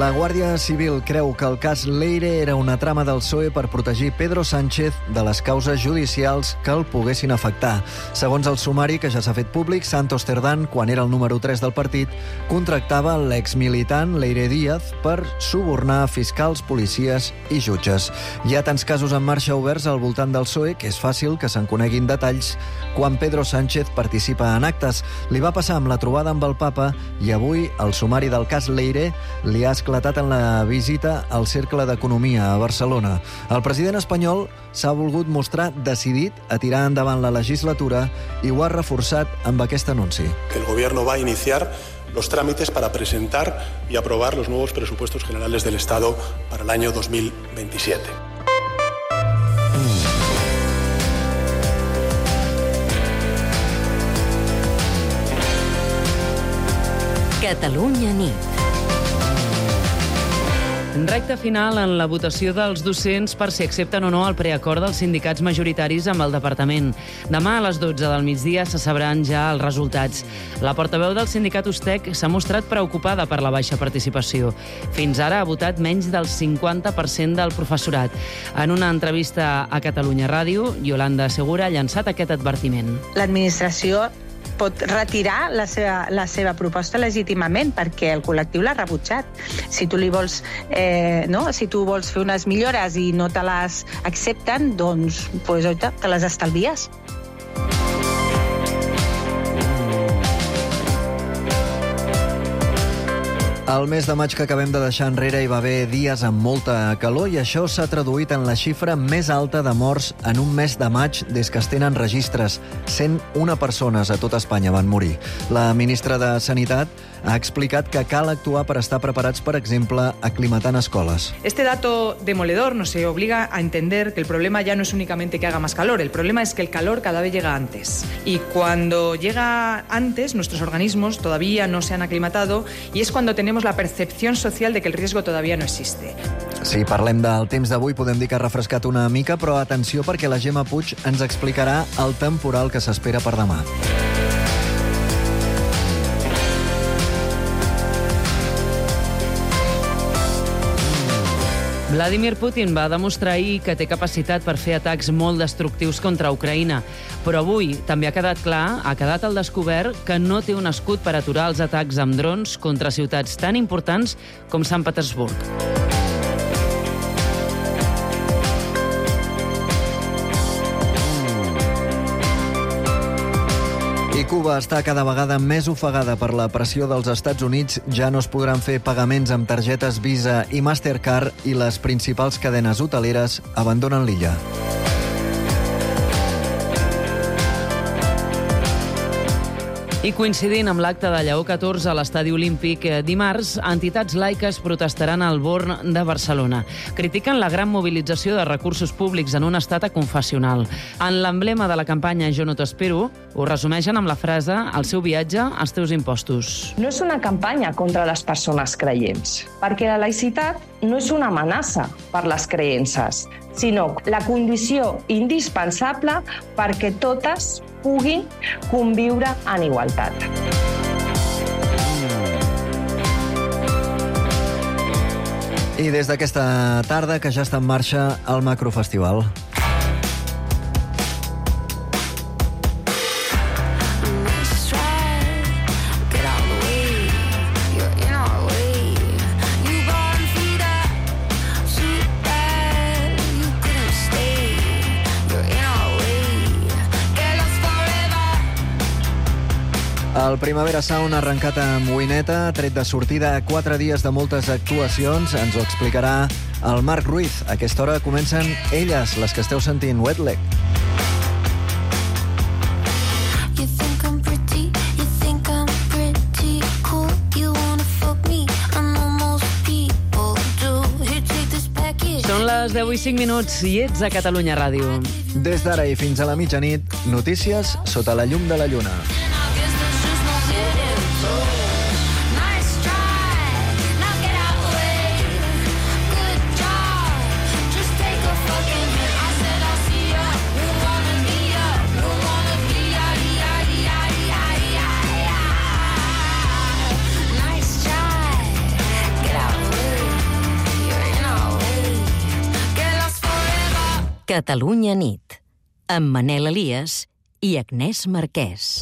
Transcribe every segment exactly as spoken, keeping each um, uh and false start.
La Guàrdia Civil creu que el cas Leire era una trama del P S O E per protegir Pedro Sánchez de les causes judicials que el poguessin afectar. Segons el sumari que ja s'ha fet públic, Santos Cerdán, quan era el número tres del partit, contractava l'exmilitant Leire Díaz per subornar fiscals, policies i jutges. Hi ha tants casos en marxa oberts al voltant del P S O E que és fàcil que se'n coneguin detalls quan Pedro Sánchez participa en actes. Li va passar amb la trobada amb el papa i avui el sumari del cas Leire li ha esclatat en la visita al Cercle d'Economia a Barcelona. El president espanyol s'ha volgut mostrar decidit a tirar endavant la legislatura i ho ha reforçat amb aquest anunci. El gobierno va a iniciar los trámites para presentar y aprobar los nuevos presupuestos generales del Estado para el año dos mil veintisiete. Catalunya nit. Recte final en la votació dels docents per si accepten o no el preacord dels sindicats majoritaris amb el departament. Demà a les dotze del migdia se sabran ja els resultats. La portaveu del sindicat Ustec s'ha mostrat preocupada per la baixa participació. Fins ara ha votat menys del cinquanta per cent del professorat. En una entrevista a Catalunya Ràdio, Yolanda Segura ha llançat aquest advertiment. L'administració pot retirar la seva, la seva proposta legítimament perquè el col·lectiu l'ha rebutjat. Si tu li vols, eh, no? si tu vols fer unes millores i no te les accepten, doncs pues, oita, te les estalvies. Al mes de maig que acabem de deixar enrere hi va haver dies amb molta calor i això s'ha traduït en la xifra més alta de morts en un mes de maig des que es tenen registres. cent una persones a tot Espanya van morir. La ministra de Sanitat ha explicat que cal actuar per estar preparats, per exemple, aclimatant escoles. Este dato demoledor nos obliga a entender que el problema ya no es únicamente que haga más calor, el problema es que el calor cada vez llega antes. Y cuando llega antes, nuestros organismos todavía no se han aclimatado y es cuando tenemos la percepción social de que el riesgo todavía no existe. Si parlem del temps d'avui, podem dir que ha refrescat una mica, però atenció perquè la Gemma Puig ens explicarà el temporal que s'espera per demà. Vladimir Putin va demostrar ahir que té capacitat per fer atacs molt destructius contra Ucraïna, però avui també ha quedat clar, ha quedat al descobert que no té un escut per aturar els atacs amb drons contra ciutats tan importants com Sant Petersburg. I Cuba està cada vegada més ofegada per la pressió dels Estats Units. Ja no es podran fer pagaments amb targetes Visa i Mastercard i les principals cadenes hoteleres abandonen l'illa. I coincidint amb l'acte de Lleó catorze a l'Estadi Olímpic, dimarts, entitats laiques protestaran al Born de Barcelona. Critiquen la gran mobilització de recursos públics en un estat aconfessional. En l'emblema de la campanya Jo no t'espero, ho resumeixen amb la frase «El seu viatge, els teus impostos». No és una campanya contra les persones creients, perquè la laïcitat no és una amenaça per les creences, sinó la condició indispensable perquè totes puguin conviure en igualtat. I des d'aquesta tarda que ja està en marxa el Macrofestival. El Primavera Sound ha arrencat amb Wineta, tret de sortida a quatre dies de moltes actuacions. Ens ho explicarà el Marc Ruiz. A aquesta hora comencen elles, les que esteu sentint, Wet Leg. Són les deu i cinc minuts i ets a Catalunya Ràdio. Des d'ara i fins a la mitjanit, notícies sota la llum de la lluna. Catalunya nit, amb Manel Elias i Agnès Marquès.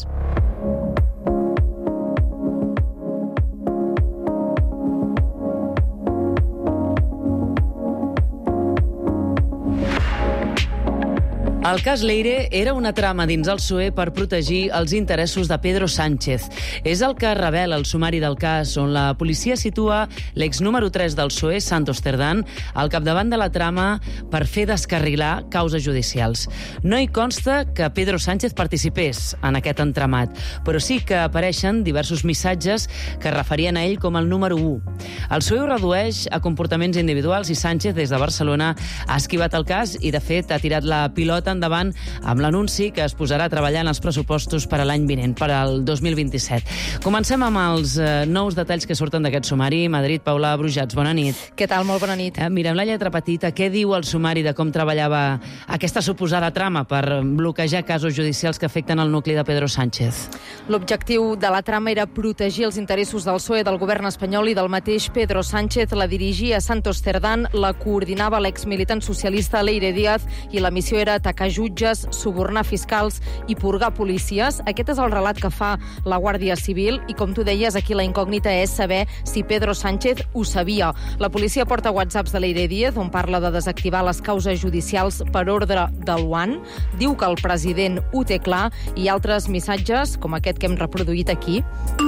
El cas Leire era una trama dins el P S O E per protegir els interessos de Pedro Sánchez. És el que revela el sumari del cas, on la policia situa l'ex número tres del P S O E, Santos Cerdán, al capdavant de la trama per fer descarrilar causes judicials. No hi consta que Pedro Sánchez participés en aquest entramat, però sí que apareixen diversos missatges que referien a ell com el número u. El P S O E ho redueix a comportaments individuals i Sánchez, des de Barcelona, ha esquivat el cas i, de fet, ha tirat la pilota endavant amb l'anunci que es posarà a treballar en els pressupostos per a l'any vinent, per al dos mil vint-i-set. Comencem amb els eh, nous detalls que surten d'aquest sumari. Madrid, Paula Brujats, bona nit. Què tal? Molt bona nit. Eh, mirem la lletra petita. Què diu el sumari de com treballava aquesta suposada trama per bloquejar casos judicials que afecten el nucli de Pedro Sánchez? L'objectiu de la trama era protegir els interessos del P S O E, del govern espanyol i del mateix Pedro Sánchez. La dirigia Santos Cerdán, la coordinava l'exmilitant socialista Leire Díaz i la missió era atacar jutges, subornar fiscals i purgar policies. Aquest és el relat que fa la Guàrdia Civil i, com tu deies, aquí la incògnita és saber si Pedro Sánchez ho sabia. La policia porta whatsapps de Leire Díaz on parla de desactivar les causes judicials per ordre del U A N. Diu que el president ho té clar i altres missatges, com aquest que hem reproduït aquí.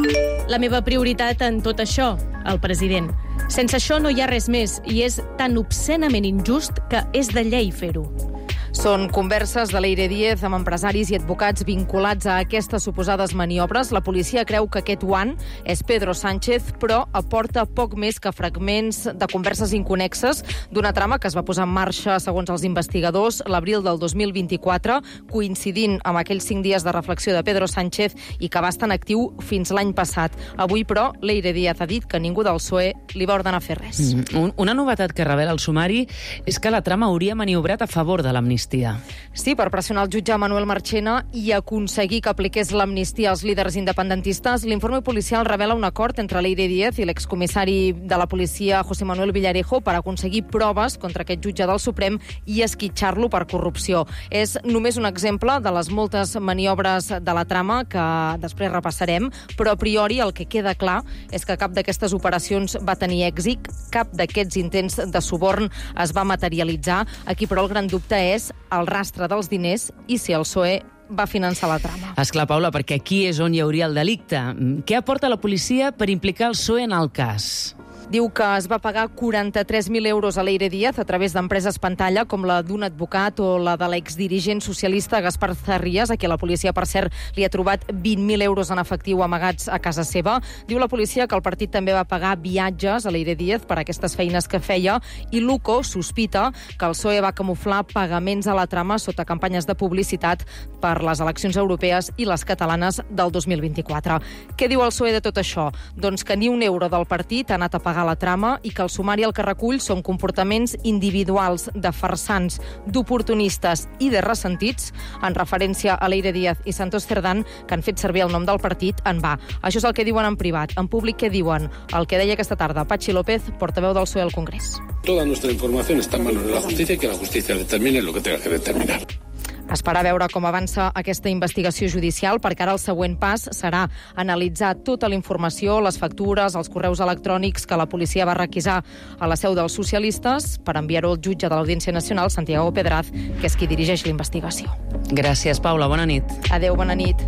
La meva prioritat en tot això, el president. Sense això no hi ha res més i és tan obscenament injust que és de llei fer-ho. Són converses de Leire Díaz amb empresaris i advocats vinculats a aquestes suposades maniobres. La policia creu que aquest U A N és Pedro Sánchez, però aporta poc més que fragments de converses inconexes d'una trama que es va posar en marxa, segons els investigadors, l'abril del dos mil vint-i-quatre, coincidint amb aquells cinc dies de reflexió de Pedro Sánchez i que va estar en actiu fins l'any passat. Avui, però, Leire Díaz ha dit que ningú del P S O E li va ordenar fer res. Mm, una novetat que revela el sumari és que la trama hauria maniobrat a favor de l'amnistia. Sí, per pressionar el jutge Manuel Marchena i aconseguir que apliqués l'amnistia als líders independentistes. L'informe policial revela un acord entre Leire Díaz i l'excomissari de la policia José Manuel Villarejo per aconseguir proves contra aquest jutge del Suprem i esquitxar-lo per corrupció. És només un exemple de les moltes maniobres de la trama que després repassarem, però a priori el que queda clar és que cap d'aquestes operacions va tenir èxit, cap d'aquests intents de suborn es va materialitzar. Aquí, però, el gran dubte és el rastre dels diners i si el P S O E va finançar la trama. Esclar, Paula, perquè aquí és on hi hauria el delicte. Què aporta la policia per implicar el P S O E en el cas? Diu que es va pagar quaranta-tres mil euros a Leire Díaz a través d'empreses pantalla com la d'un advocat o la de l'exdirigent socialista Gaspar Zarrías, a qui la policia, per cert, li ha trobat vint mil euros en efectiu amagats a casa seva. Diu la policia que el partit també va pagar viatges a Leire Díaz per aquestes feines que feia i l'U C O sospita que el P S O E va camuflar pagaments a la trama sota campanyes de publicitat per les eleccions europees i les catalanes del dos mil vint-i-quatre. Què diu el P S O E de tot això? Doncs que ni un euro del partit ha anat a pagar la trama i que el sumari el que recull són comportaments individuals de farsants, d'oportunistes i de ressentits, en referència a Leire Díaz i Santos Cerdán, que han fet servir el nom del partit en va. Això és el que diuen en privat. En públic, què diuen? El que deia aquesta tarda Patxi López, portaveu del P S O E al Congrés. Toda nuestra información está en manos de la justicia y que la justicia determine lo que tenga que determinar. Esperar a veure com avança aquesta investigació judicial, perquè ara el següent pas serà analitzar tota la informació, les factures, els correus electrònics que la policia va requisar a la seu dels socialistes per enviar-ho al jutge de l'Audiència Nacional, Santiago Pedraz, que és qui dirigeix la investigació. Gràcies, Paula. Bona nit. Adéu, bona nit.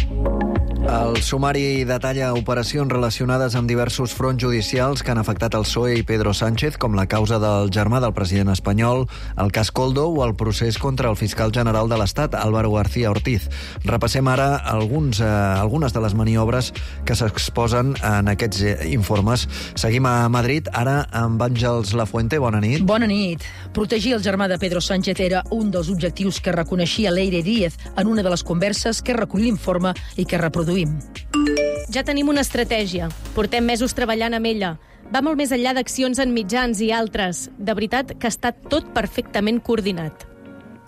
El sumari detalla operacions relacionades amb diversos fronts judicials que han afectat el P S O E i Pedro Sánchez, com la causa del germà del president espanyol, el cas Koldo o el procés contra el fiscal general de l'Estat, Álvaro García Ortiz. Repassem ara alguns, eh, algunes de les maniobres que s'exposen en aquests eh, informes. Seguim a Madrid, ara amb Àngels Lafuente. Bona nit. Bona nit. Protegir el germà de Pedro Sánchez era un dels objectius que reconeixia Leire Díaz en una de les converses que recull l'informe i que reproduïm. Ja tenim una estratègia. Portem mesos treballant amb ella. Va molt més enllà d'accions en mitjans i altres. De veritat que està tot perfectament coordinat.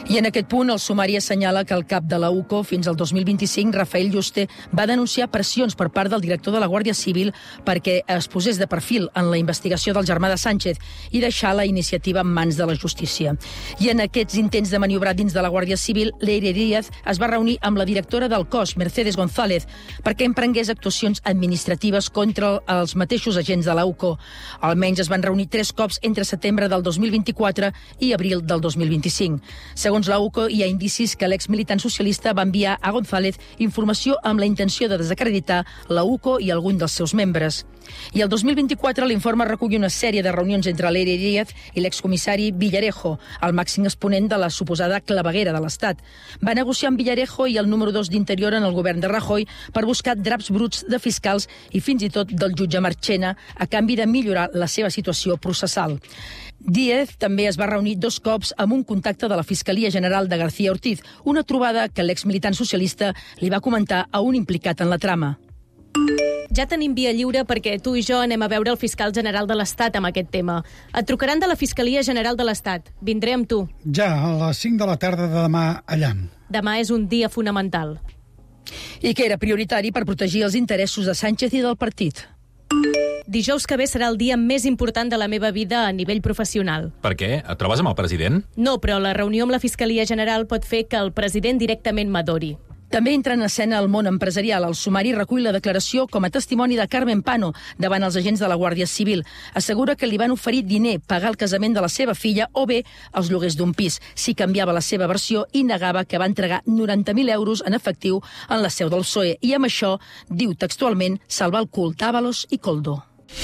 I en aquest punt el sumari assenyala que el cap de la U C O fins al dos mil vint-i-cinc, Rafael Yuste, va denunciar pressions per part del director de la Guàrdia Civil perquè es posés de perfil en la investigació del germà de Sánchez i deixar la iniciativa en mans de la justícia. I en aquests intents de maniobrar dins de la Guàrdia Civil, Leire Díaz es va reunir amb la directora del cos, Mercedes González, perquè emprengués actuacions administratives contra els mateixos agents de la U C O. Almenys es van reunir tres cops entre setembre del dos mil vint-i-quatre i abril del dos mil vint-i-cinc. Segons la U C O, hi ha indicis que l'ex-militant socialista va enviar a González informació amb la intenció de desacreditar la U C O i algun dels seus membres. I el dos mil vint-i-quatre l'informe recull una sèrie de reunions entre Leire Díaz i l'excomissari Villarejo, el màxim exponent de la suposada claveguera de l'Estat. Va negociar amb Villarejo i el número dos d'Interior en el govern de Rajoy per buscar draps bruts de fiscals i fins i tot del jutge Marchena a canvi de millorar la seva situació processal. Díaz també es va reunir dos cops amb un contacte de la Fiscalia General de García Ortiz, una trobada que l'ex-militant socialista li va comentar a un implicat en la trama. Ja tenim via lliure perquè tu i jo anem a veure el fiscal general de l'Estat amb aquest tema. Et trucaran de la Fiscalia General de l'Estat. Vindré amb tu. Ja, a les cinc de la tarda de demà allà. Demà és un dia fonamental. I que era prioritari per protegir els interessos de Sánchez i del partit. Dijous que ve serà el dia més important de la meva vida a nivell professional. Per què? Et trobes amb el president? No, però la reunió amb la Fiscalia General pot fer que el president directament m'adori. També entra en escena el món empresarial. El sumari recull la declaració com a testimoni de Carmen Pano davant els agents de la Guàrdia Civil. Assegura que li van oferir diner, pagar el casament de la seva filla o bé els lloguers d'un pis. Si canviava la seva versió i negava que va entregar noranta mil euros en efectiu en la seu del P S O E. I amb això, diu textualment, salvar el cul d'Ábalos i Koldo.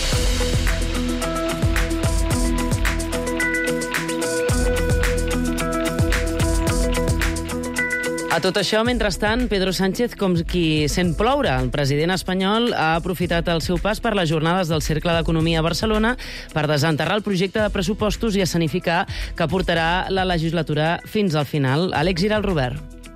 A tot això, mentrestant, Pedro Sánchez, com qui sent ploure. El president espanyol ha aprofitat el seu pas per les jornades del Cercle d'Economia a Barcelona per desenterrar el projecte de pressupostos i escenificar que portarà la legislatura fins al final. Àlex Giral, Robert.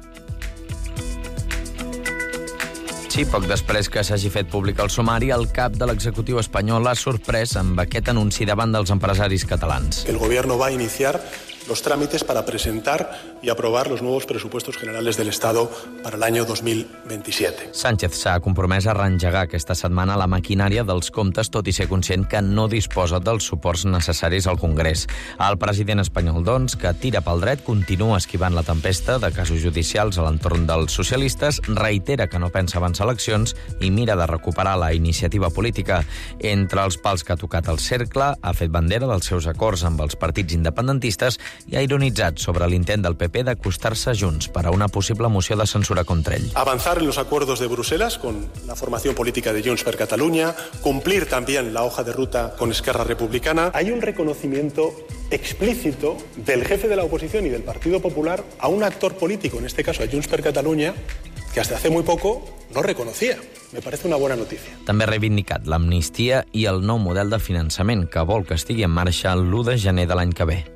Sí, poc després que s'hagi fet públic el sumari, el cap de l'executiu espanyol ha sorprès amb aquest anunci davant dels empresaris catalans. El gobierno va a iniciar los trámites para presentar y aprobar los nuevos presupuestos generales del Estado para el año dos mil veintisiete. Sánchez s'ha compromès a reengegar aquesta setmana la maquinària dels comptes, tot i ser conscient que no disposa dels suports necessaris al Congrés. El president espanyol, doncs, que tira pel dret, continua esquivant la tempesta de casos judicials a l'entorn dels socialistes, reitera que no pensa avançar eleccions i mira de recuperar la iniciativa política. Entre els pals que ha tocat el cercle, ha fet bandera dels seus acords amb els partits independentistes i ha ironitzat sobre l'intent del P P d'acostar-se a Junts per a una possible moció de censura contra ell. Avanzar en los acuerdos de Bruselas con la formación política de Junts per Catalunya, cumplir también la hoja de ruta con Esquerra Republicana. Hay un reconocimiento explícito del jefe de la oposición y del Partido Popular a un actor político, en este caso a Junts per Catalunya, que hasta hace muy poco no reconocía. Me parece una buena noticia. També ha reivindicat l'amnistia i el nou model de finançament que vol que estigui en marxa l'u de gener de l'any que ve.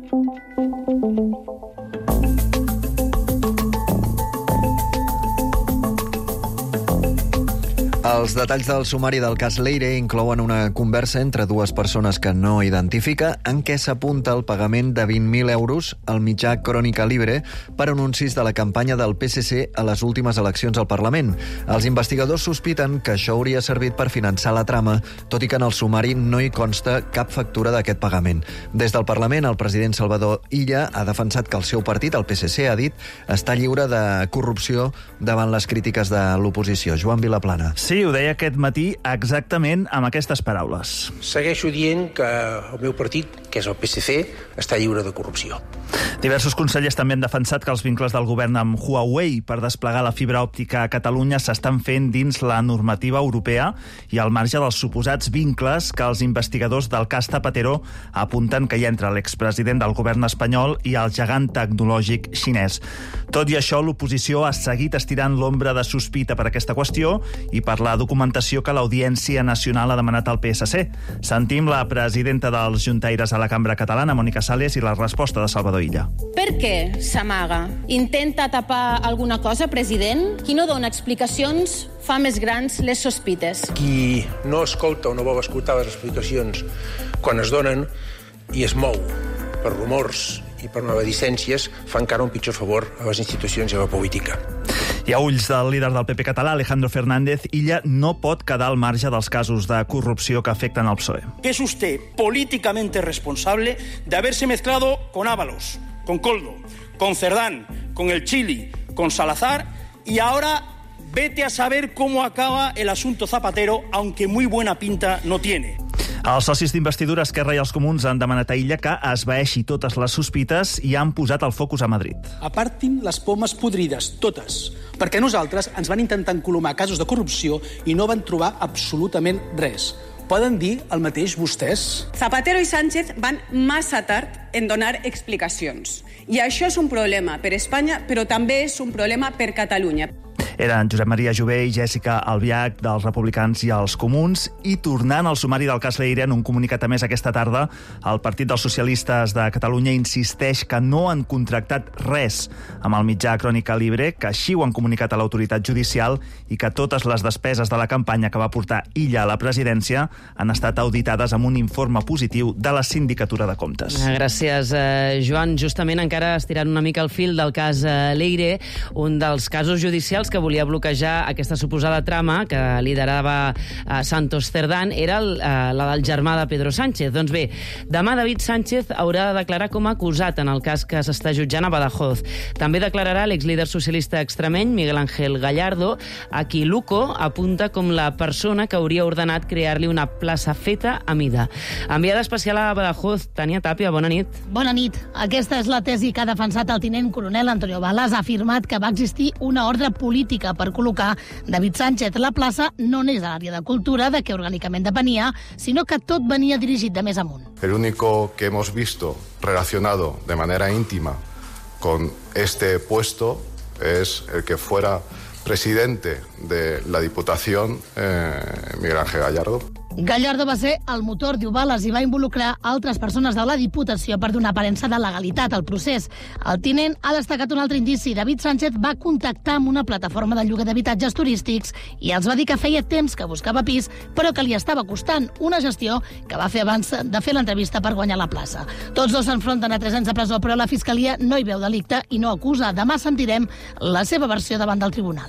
Els detalls del sumari del cas Leire inclouen una conversa entre dues persones que no identifica en què s'apunta el pagament de vint mil euros al mitjà Crònica Libre per anuncis de la campanya del P S C a les últimes eleccions al Parlament. Els investigadors sospiten que això hauria servit per finançar la trama, tot i que en el sumari no hi consta cap factura d'aquest pagament. Des del Parlament, el president Salvador Illa ha defensat que el seu partit, el P S C, ha dit, està lliure de corrupció davant les crítiques de l'oposició. Joan Vilaplana. Sí, ho deia aquest matí exactament amb aquestes paraules. Segueixo dient que el meu partit, que és el P S C, està lliure de corrupció. Diversos consellers també han defensat que els vincles del govern amb Huawei per desplegar la fibra òptica a Catalunya s'estan fent dins la normativa europea i al marge dels suposats vincles que els investigadors del cas Zapatero apunten que hi ha entre l'expresident del govern espanyol i el gegant tecnològic xinès. Tot i això, l'oposició ha seguit estirant l'ombra de sospita per aquesta qüestió i per la documentació que l'Audiència Nacional ha demanat al P S C. Sentim la presidenta dels juntaires a la Cambra Catalana, Mònica Sales, i la resposta de Salvador Illa. Per què s'amaga? Intenta tapar alguna cosa, president? Qui no dona explicacions fa més grans les sospites. Qui no escolta o no vol escoltar les explicacions quan es donen i es mou per rumors i per maledicències fa encara un pitjor favor a les institucions i a la política. I a ulls del líder del P P català, Alejandro Fernández, Illa no pot quedar al marge dels casos de corrupció que afecten el P S O E. Es usted políticamente responsable de haberse mezclado con Ábalos, con Koldo, con Cerdán, con el Chili, con Salazar, y ahora vete a saber cómo acaba el asunto Zapatero, aunque muy buena pinta no tiene. Els socis d'investidura Esquerra i els Comuns han demanat a Illa que esvaeixi totes les sospites i han posat el focus a Madrid. Apartin les pomes podrides, totes, perquè nosaltres ens van intentar encolomar casos de corrupció i no van trobar absolutament res. Poden dir el mateix vostès? Zapatero i Sánchez van massa tard en donar explicacions. I això és un problema per Espanya, però també és un problema per Catalunya. Eren Josep Maria Jové i Jèssica Albiach dels Republicans i els Comuns, i tornant al sumari del cas Leire, en un comunicat a més aquesta tarda, el Partit dels Socialistes de Catalunya insisteix que no han contractat res amb el mitjà Crònica Libre, que així ho han comunicat a l'autoritat judicial, i que totes les despeses de la campanya que va portar Illa a la presidència han estat auditades amb un informe positiu de la Sindicatura de Comptes. Gràcies, eh, Joan. Justament encara estirant una mica el fil del cas eh, Leire, un dels casos judicials que volia bloquejar aquesta suposada trama que liderava eh, Santos Cerdán era el, eh, la del germà de Pedro Sánchez. Doncs bé, demà David Sánchez haurà de declarar com a acusat en el cas que s'està jutjant a Badajoz. També declararà l'exlíder socialista extremeny Miguel Ángel Gallardo, a qui Luco apunta com la persona que hauria ordenat crear-li una plaça feta a mida. Enviada especial a Badajoz, Tània Tàpia, bona nit. Bona nit. Aquesta és la tesi que ha defensat el tinent coronel Antonio Balas. Ha afirmat que va existir una ordre política per col·locar David Sánchez. La plaça no n'és a l'àrea de cultura, de què orgànicament depenia, sinó que tot venia dirigit de més amunt. El único que hemos visto relacionado de manera íntima con este puesto es el que fuera presidente de la Diputación, eh, Miguel Ángel Gallardo. Gallardo va ser el motor, diu Balas, i va involucrar altres persones de la Diputació per donar aparença de legalitat al procés. El tinent ha destacat un altre indici. David Sánchez va contactar amb una plataforma de lloguer d'habitatges turístics i els va dir que feia temps que buscava pis, però que li estava costant una gestió que va fer abans de fer l'entrevista per guanyar la plaça. Tots dos s'enfronten a tres anys de presó, però la Fiscalia no hi veu delicte i no acusa. Demà sentirem la seva versió davant del tribunal.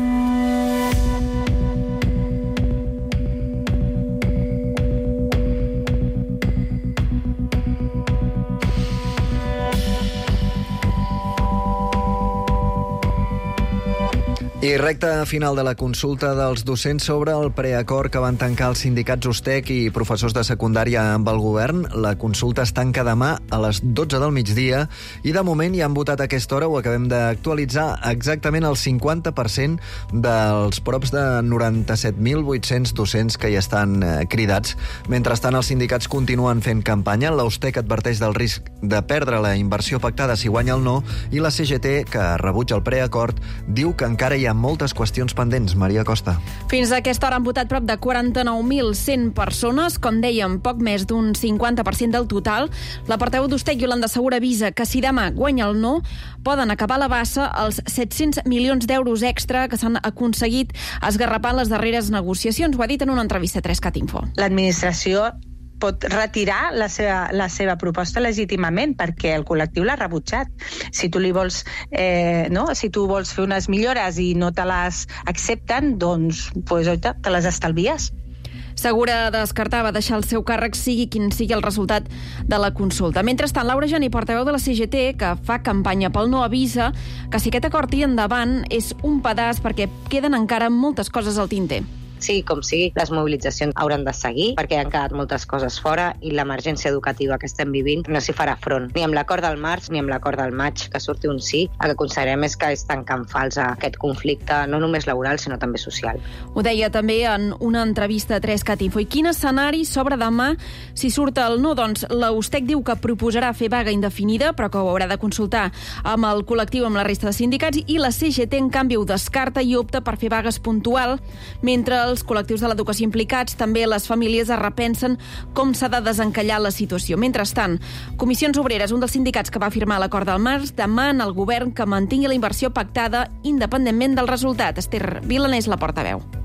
I recta final de la consulta dels docents sobre el preacord que van tancar els sindicats USTEC i professors de secundària amb el govern. La consulta es tanca demà a les dotze del migdia i de moment ja han votat a aquesta hora, ho acabem d'actualitzar, exactament el cinquanta per cent dels props de noranta-set mil vuit-cents docents que hi estan eh, cridats. Mentrestant, els sindicats continuen fent campanya. La USTEC adverteix del risc de perdre la inversió pactada si guanya el no, i la C G T, que rebutja el preacord, diu que encara hi ha moltes qüestions pendents. Maria Costa. Fins a aquesta hora han votat prop de quaranta-nou mil cent persones, com dèiem, poc més d'un cinquanta per cent del total. La portaveu d'USTEC, Iolanda Segura, avisa que si demà guanya el no, poden acabar a la bassa els set-cents milions d'euros extra que s'han aconseguit esgarrapant les darreres negociacions. Ho ha dit en una entrevista a tres cat info. L'administració pot retirar la seva, la seva proposta legítimament perquè el col·lectiu l'ha rebutjat. Si tu li vols, eh, no? si tu vols fer unes millores i no te les accepten, doncs pues, oita, te les estalvies. Segura descartava deixar el seu càrrec sigui quin sigui el resultat de la consulta. Mentrestant, Laura Geni, portaveu de la C G T, que fa campanya pel no, avisa que si aquest acord tira endavant és un pedaç perquè queden encara moltes coses al tinter. sigui com sigui, les mobilitzacions hauran de seguir perquè han quedat moltes coses fora i l'emergència educativa que estem vivint no s'hi farà front. Ni amb l'acord del març ni amb l'acord del maig, que surti un sí, el que considerem és que és tancant fals a aquest conflicte, no només laboral, sinó també social. Ho deia també en una entrevista a tres cat info. I quin escenari s'obre demà si surt el no? Doncs la USTEC diu que proposarà fer vaga indefinida, però que ho haurà de consultar amb el col·lectiu, amb la resta de sindicats, i la C G T, en canvi, ho descarta i opta per fer vagues puntual, mentre els col·lectius de l'educació implicats, també les famílies, es repensen com s'ha de desencallar la situació. Mentrestant, Comissions Obreres, un dels sindicats que va firmar l'acord del març, demana al govern que mantingui la inversió pactada independentment del resultat. Esther Vilanés, la portaveu.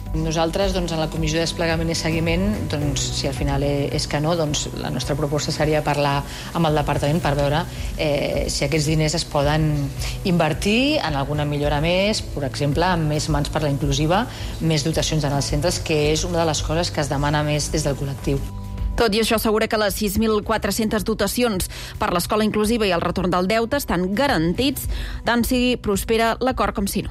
Nosaltres, doncs, en la Comissió de Desplegament i Seguiment, doncs, si al final és que no, doncs la nostra proposta seria parlar amb el departament per veure eh, si aquests diners es poden invertir en alguna millora més, per exemple, amb més mans per la inclusiva, més dotacions en els centres, que és una de les coses que es demana més des del col·lectiu. Tot i això, assegura que les sis mil quatre-centes dotacions per l'escola inclusiva i el retorn del deute estan garantits, tant sigui prospera l'acord com si no.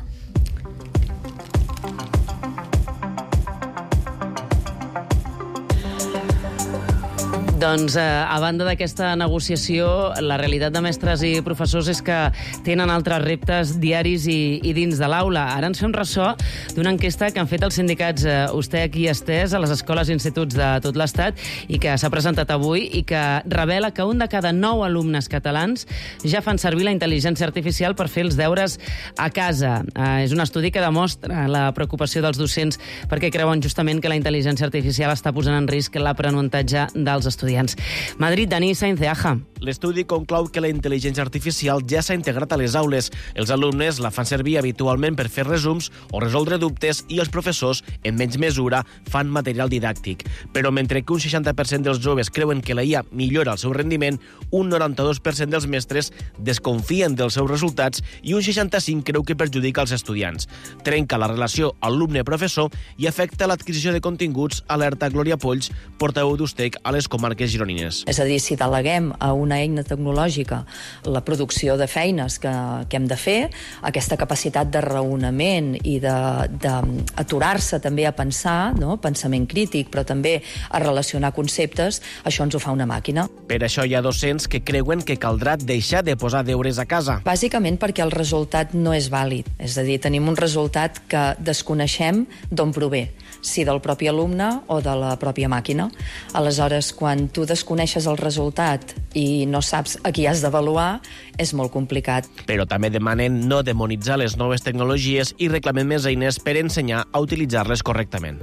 Doncs, eh, a banda d'aquesta negociació, la realitat de mestres i professors és que tenen altres reptes diaris i, i dins de l'aula. Ara ens fem ressò d'una enquesta que han fet els sindicats eh, USTEC i ESTES a les escoles i instituts de tot l'Estat i que s'ha presentat avui i que revela que un de cada nou alumnes catalans ja fan servir la intel·ligència artificial per fer els deures a casa. Eh, és un estudi que demostra la preocupació dels docents perquè creuen justament que la intel·ligència artificial està posant en risc l'aprenentatge dels estudiants. Madrid, Dani Sainz de Aja. L'estudi conclou que la intel·ligència artificial ja s'ha integrat a les aules. Els alumnes la fan servir habitualment per fer resums o resoldre dubtes i els professors, en menys mesura, fan material didàctic. Però mentre que un seixanta per cent dels joves creuen que la I A millora el seu rendiment, un noranta-dos per cent dels mestres desconfien dels seus resultats i un seixanta-cinc per cent creu que perjudica els estudiants. Trenca la relació alumne-professor i afecta l'adquisició de continguts, alerta Glòria Polls, portaveu d'USTEC a les comarques gironines. És a dir, si deleguem a una eina tecnològica la producció de feines que, que hem de fer, aquesta capacitat de raonament i d'aturar-se també a pensar, no? Pensament crític, però també a relacionar conceptes, això ens ho fa una màquina. Per això hi ha docents que creuen que caldrà deixar de posar deures a casa. Bàsicament perquè el resultat no és vàlid. És a dir, tenim un resultat que desconeixem d'on prové, si del propi alumne o de la pròpia màquina. Aleshores, quan tu desconeixes el resultat i no saps a qui has d'avaluar, és molt complicat. Però també demanen no demonitzar les noves tecnologies i reclamen més eines per ensenyar a utilitzar-les correctament.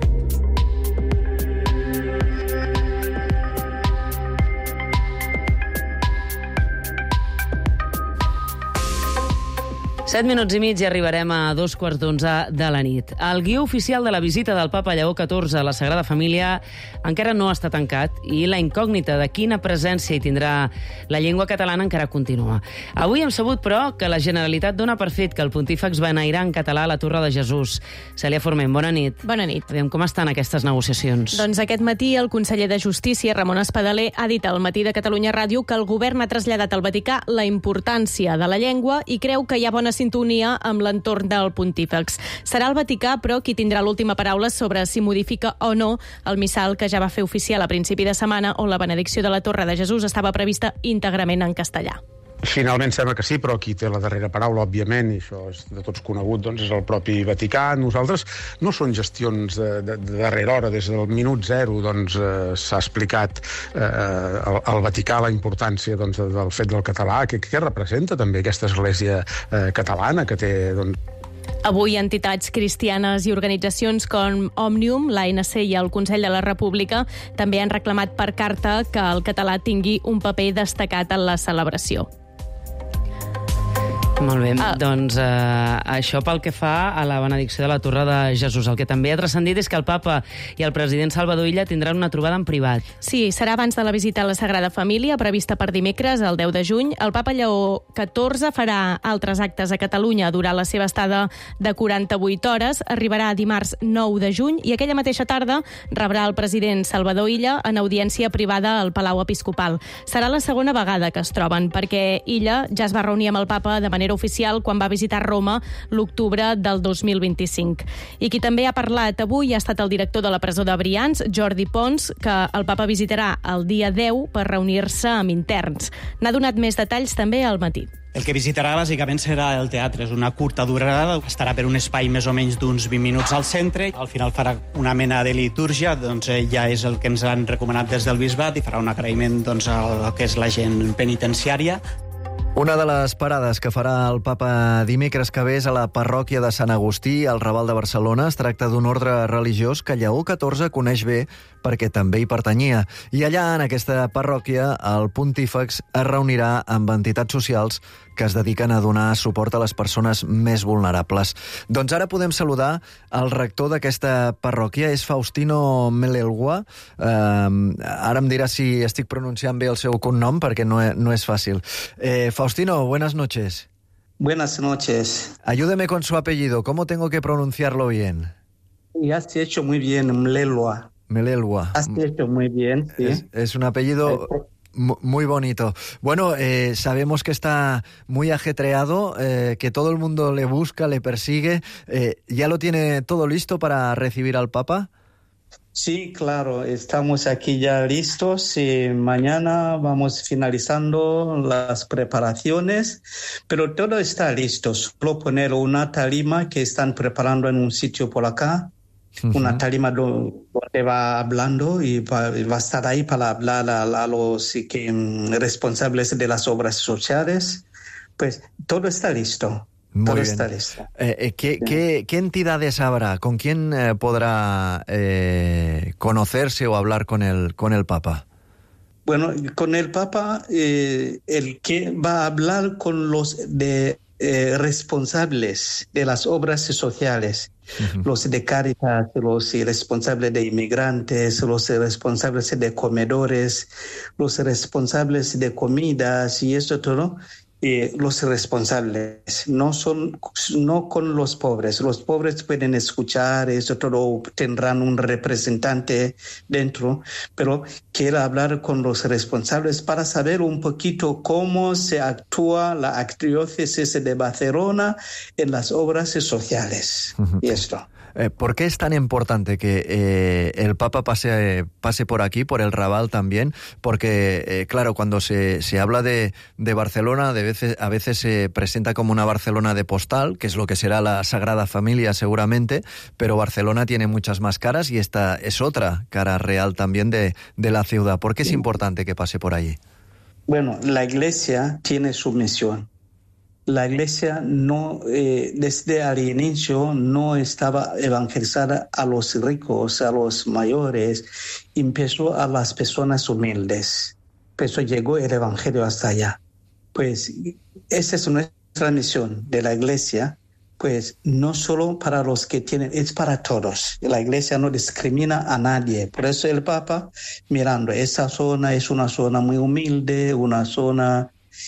Set minuts i mig i arribarem a dos quarts d'onze de la nit. El guió oficial de la visita del papa Lleó catorze a la Sagrada Família encara no està tancat i la incògnita de quina presència hi tindrà la llengua catalana encara continua. Avui hem sabut, però, que la Generalitat dona per fet que el pontífex beneirà en català a la Torre de Jesús. Cèlia Forment, bona nit. Bona nit. Aviam, com estan aquestes negociacions? Doncs aquest matí el conseller de Justícia, Ramon Espadaler, ha dit al Matí de Catalunya Ràdio que el govern ha traslladat al Vaticà la importància de la llengua i creu que hi ha bona sintonia amb l'entorn del pontífex. Serà el Vaticà, però, qui tindrà l'última paraula sobre si modifica o no el missal que ja va fer oficial a principi de setmana, on la benedicció de la Torre de Jesús estava prevista íntegrament en castellà. Finalment sembla que sí, però qui té la darrera paraula, òbviament, i això és de tots conegut, doncs és el propi Vaticà. Nosaltres no són gestions de, de, de darrera hora, des del minut zero doncs, eh, s'ha explicat eh, al, al Vaticà la importància doncs, del fet del català, que, que representa també aquesta església eh, catalana que té... Doncs... Avui entitats cristianes i organitzacions com Òmnium, l'A N C i el Consell de la República també han reclamat per carta que el català tingui un paper destacat en la celebració. Molt bé, ah. doncs eh, això pel que fa a la benedicció de la Torre de Jesús. El que també ha transcendit és que el papa i el president Salvador Illa tindran una trobada en privat. Sí, serà abans de la visita a la Sagrada Família, prevista per dimecres, el deu de juny. El papa Lleó catorze farà altres actes a Catalunya durant la seva estada de quaranta-vuit hores. Arribarà dimarts nou de juny i aquella mateixa tarda rebrà el president Salvador Illa en audiència privada al Palau Episcopal. Serà la segona vegada que es troben, perquè Illa ja es va reunir amb el papa de manera oficial quan va visitar Roma l'octubre del dos mil vint-i-cinc. I qui també ha parlat avui ha estat el director de la presó de Brians, Jordi Pons, que el papa visitarà el dia deu per reunir-se amb interns. N'ha donat més detalls també al matí. El que visitarà bàsicament serà el teatre. És una curta durada, estarà per un espai més o menys d'uns vint minuts al centre. Al final farà una mena de litúrgia, doncs ja és el que ens han recomanat des del bisbat i farà un agraïment doncs, al que és la gent penitenciària. Una de les parades que farà el papa dimecres que ve és a la parròquia de Sant Agustí, al Raval de Barcelona. Es tracta d'un ordre religiós que Lleó catorze coneix bé perquè també hi pertanyia. I allà, en aquesta parròquia, el pontífex es reunirà amb entitats socials que es dediquen a donar suport a les persones més vulnerables. Doncs ara podem saludar el rector d'aquesta parròquia, és Faustino Melelwa. Eh, ara em dirà si estic pronunciant bé el seu cognom, perquè no, e, no és fàcil. Eh, Faustino, buenas noches. Buenas noches. Ayúdeme con su apellido, ¿cómo tengo que pronunciarlo bien? Y has hecho muy bien, Melelwa. Melelwa. Has hecho muy bien, sí. Es, es un apellido muy bonito. Bueno, eh, sabemos que está muy ajetreado, eh, que todo el mundo le busca, le persigue. Eh, ¿Ya lo tiene todo listo para recibir al Papa? Sí, claro, estamos aquí ya listos y mañana vamos finalizando las preparaciones, pero todo está listo. Solo poner una tarima que están preparando en un sitio por acá, uh-huh. Una tarima donde va hablando y va, va a estar ahí para hablar a, a los que, responsables de las obras sociales. Pues todo está listo. Muy Todo bien. está listo. Eh, eh, ¿qué, qué, ¿Qué entidades habrá? ¿Con quién eh, podrá eh, conocerse o hablar con el, con el Papa? Bueno, con el Papa, eh, el que va a hablar con los de, eh, responsables de las obras sociales, uh-huh. Los de Cáritas, los responsables de inmigrantes, los responsables de comedores, los responsables de comidas y eso todo. Eh, los responsables, no son no con los pobres. Los pobres pueden escuchar, eso todo tendrán un representante dentro, pero quiero hablar con los responsables para saber un poquito cómo se actúa la arquidiócesis de Barcelona en las obras sociales. Uh-huh. Y esto. Eh, ¿Por qué es tan importante que eh, el Papa pase, pase por aquí, por el Raval también? Porque, eh, claro, cuando se, se habla de, de Barcelona, de veces, a veces se presenta como una Barcelona de postal, que es lo que será la Sagrada Familia seguramente, pero Barcelona tiene muchas más caras y esta es otra cara real también de, de la ciudad. ¿Por qué es importante que pase por allí? Bueno, la Iglesia tiene su misión. La Iglesia no, eh, desde el inicio no estaba evangelizada a los ricos, a los mayores, empezó a las personas humildes. Por eso llegó el Evangelio hasta allá. Pues esa es nuestra misión de la Iglesia, pues no solo para los que tienen, es para todos. La Iglesia no discrimina a nadie. Por eso el Papa, mirando, esa zona es una zona muy humilde, una zona...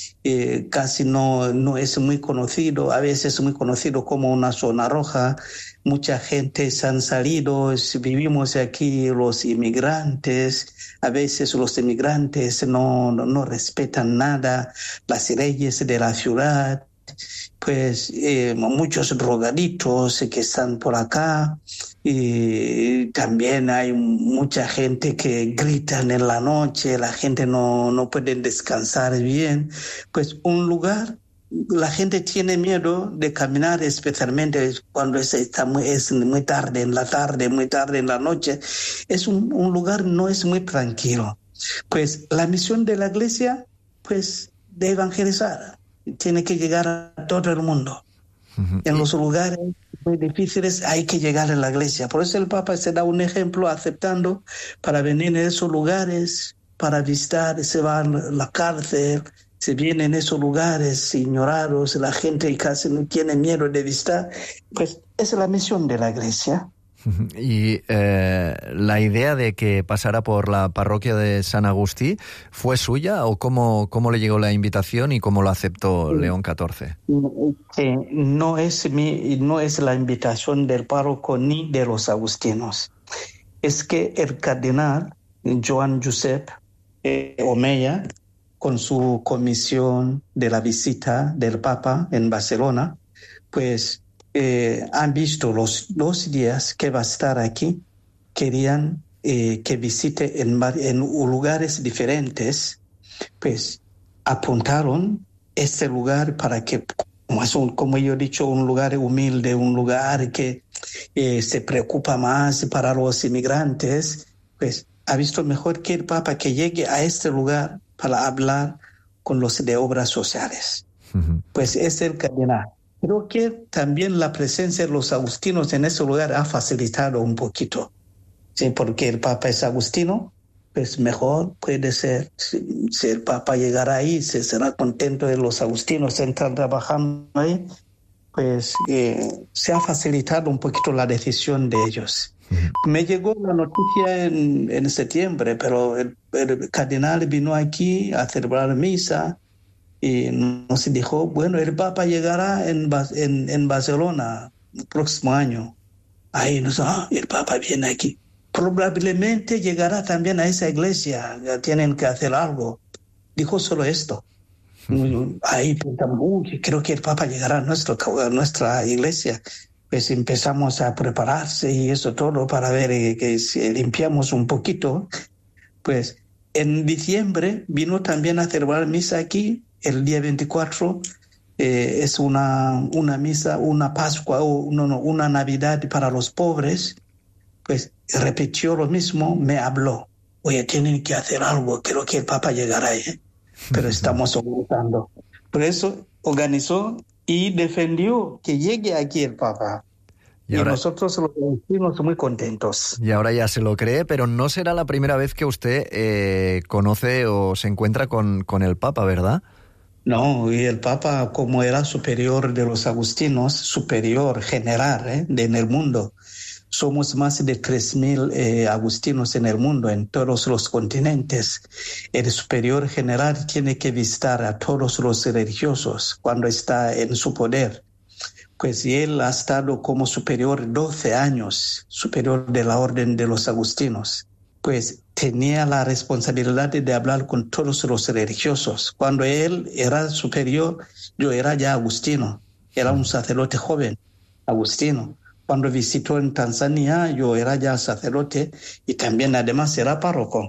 Eh, casi no, no es muy conocido, a veces es muy conocido como una zona roja. Mucha gente se han salido, vivimos aquí los inmigrantes, a veces los inmigrantes no, no, no respetan nada, las leyes de la ciudad. Pues eh, muchos drogaditos que están por acá y también hay mucha gente que gritan en la noche, la gente no, no puede descansar bien. Pues un lugar, la gente tiene miedo de caminar, especialmente cuando es, está muy, es muy tarde en la tarde, muy tarde en la noche. Es un, un lugar no es muy tranquilo. Pues la misión de la Iglesia, pues de evangelizar. Tiene que llegar a todo el mundo. Uh-huh. En los lugares muy difíciles hay que llegar a la Iglesia. Por eso el Papa se da un ejemplo aceptando para venir a esos lugares, para visitar, se va a la cárcel, se viene en esos lugares ignorados, la gente casi no tiene miedo de visitar. Pues esa es la misión de la Iglesia. Y eh, la idea de que pasara por la parroquia de San Agustí, ¿fue suya o cómo, cómo le llegó la invitación y cómo lo aceptó León catorce? Sí, no es, mi, no es la invitación del párroco ni de los agustinos. Es que el cardenal Joan Josep eh, Omeya, con su comisión de la visita del Papa en Barcelona, pues... Eh, han visto los dos días que va a estar aquí, querían eh, que visite en, en lugares diferentes, pues apuntaron este lugar para que, como, es un, como yo he dicho, un lugar humilde, un lugar que eh, se preocupa más para los inmigrantes, pues ha visto mejor que el Papa que llegue a este lugar para hablar con los de obras sociales. Uh-huh. Pues es el cardenal. Creo que también la presencia de los agustinos en ese lugar ha facilitado un poquito. Sí, porque el Papa es agustino, pues mejor puede ser. Si, si el Papa llegará ahí, se será contento de los agustinos, entran trabajando ahí, pues eh, se ha facilitado un poquito la decisión de ellos. Uh-huh. Me llegó la noticia en, en septiembre, pero el, el cardenal vino aquí a celebrar misa y nos dijo, bueno, el Papa llegará en, en, en Barcelona el próximo año. Ahí nos ah, el Papa viene aquí. Probablemente llegará también a esa iglesia, ya tienen que hacer algo. Dijo solo esto. Uh-huh. Ahí pensamos, uy, creo que el Papa llegará a, nuestro, a nuestra iglesia. Pues empezamos a prepararse y eso todo para ver eh, que si limpiamos un poquito. Pues en diciembre vino también a celebrar misa aquí, el día veinticuatro. Eh, es una, una misa, una Pascua, o no, no, una Navidad para los pobres. Pues repitió lo mismo, me habló. Oye, tienen que hacer algo, creo que el Papa llegará, ¿eh? Pero estamos organizando. Por eso organizó y defendió que llegue aquí el Papa. Y, y ahora, nosotros los vecinos muy contentos. Y ahora ya se lo cree, pero no será la primera vez que usted eh, conoce o se encuentra con, con el Papa, ¿verdad? No, y el Papa, como era superior de los agustinos, superior general ¿eh? de, en el mundo. Somos más de tres mil eh, agustinos en el mundo, en todos los continentes. El superior general tiene que visitar a todos los religiosos cuando está en su poder. Pues él ha estado como superior doce años, superior de la orden de los agustinos. Pues tenía la responsabilidad de hablar con todos los religiosos. Cuando él era superior, yo era ya agustino, era un sacerdote joven, agustino. Cuando visitó en Tanzania, yo era ya sacerdote y también además era párroco.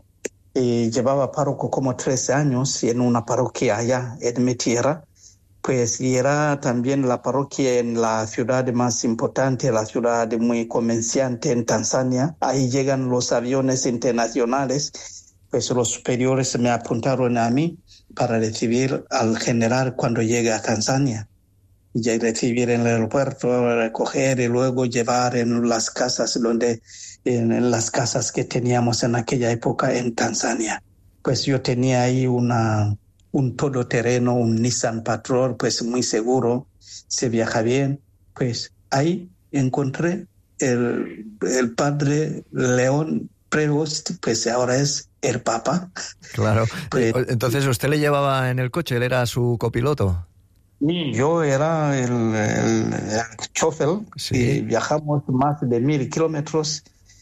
Y llevaba párroco como trece años en una parroquia allá en mi tierra. Pues y era también la parroquia en la ciudad más importante, la ciudad muy comerciante en Tanzania. Ahí llegan los aviones internacionales. Pues los superiores me apuntaron a mí para recibir al general cuando llegue a Tanzania. Y recibir en el aeropuerto, recoger y luego llevar en las casas donde, en, en las casas que teníamos en aquella época en Tanzania. Pues yo tenía ahí una, un todoterreno, un Nissan Patrol, pues muy seguro, se viaja bien. Pues ahí encontré el, el padre León Prevost, pues ahora es el Papa. Claro. Pues, entonces usted le llevaba en el coche, él era su copiloto. Yo era el, el, el chofer, sí. Y viajamos más de mil kilómetros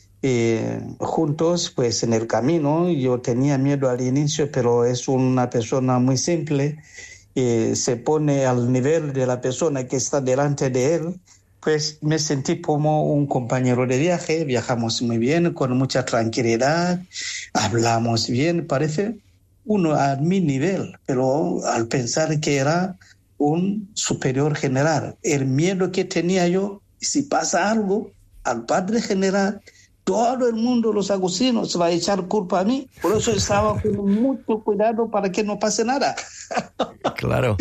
eh, juntos, pues en el camino. Yo tenía miedo al inicio, pero es una persona muy simple, eh, se pone al nivel de la persona que está delante de él. Pues me sentí como un compañero de viaje, viajamos muy bien, con mucha tranquilidad, hablamos bien, parece uno a mi nivel, pero al pensar que era un superior general. El miedo que tenía yo, si pasa algo al padre general, todo el mundo, los agustinos, va a echar culpa a mí. Por eso estaba con mucho cuidado para que no pase nada. Claro.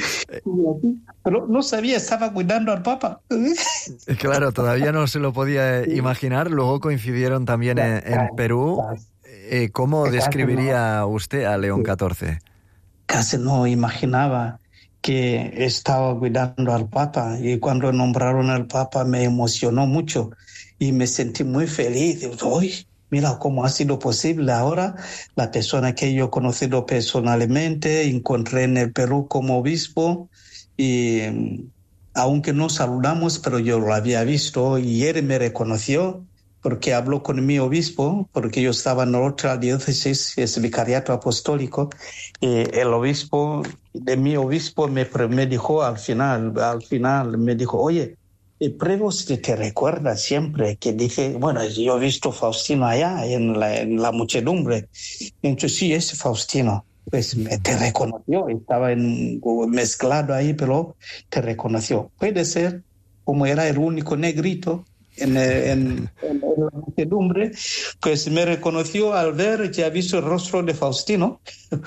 Pero no sabía, estaba cuidando al Papa. Claro, todavía no se lo podía imaginar. Luego coincidieron también en, en Perú. Eh, ¿Cómo describiría usted a León catorce? Casi no imaginaba que estaba cuidando al Papa, y cuando nombraron al Papa me emocionó mucho y me sentí muy feliz. Digo, uy, mira cómo ha sido posible. Ahora la persona que yo he conocido personalmente, encontré en el Perú como obispo, y aunque no saludamos, pero yo lo había visto y él me reconoció porque habló con mi obispo, porque yo estaba en otra diócesis, es vicariato apostólico, y el obispo de mi obispo me, me dijo al final, al final me dijo, oye, el Prevost te recuerda siempre que dije, bueno, yo he visto Faustino allá en la, en la muchedumbre. Entonces sí, es Faustino. Pues me te reconoció, estaba en, mezclado ahí, pero te reconoció. Puede ser, como era el único negrito en, en, en la muchedumbre, pues me reconoció al ver que ha visto el rostro de Faustino.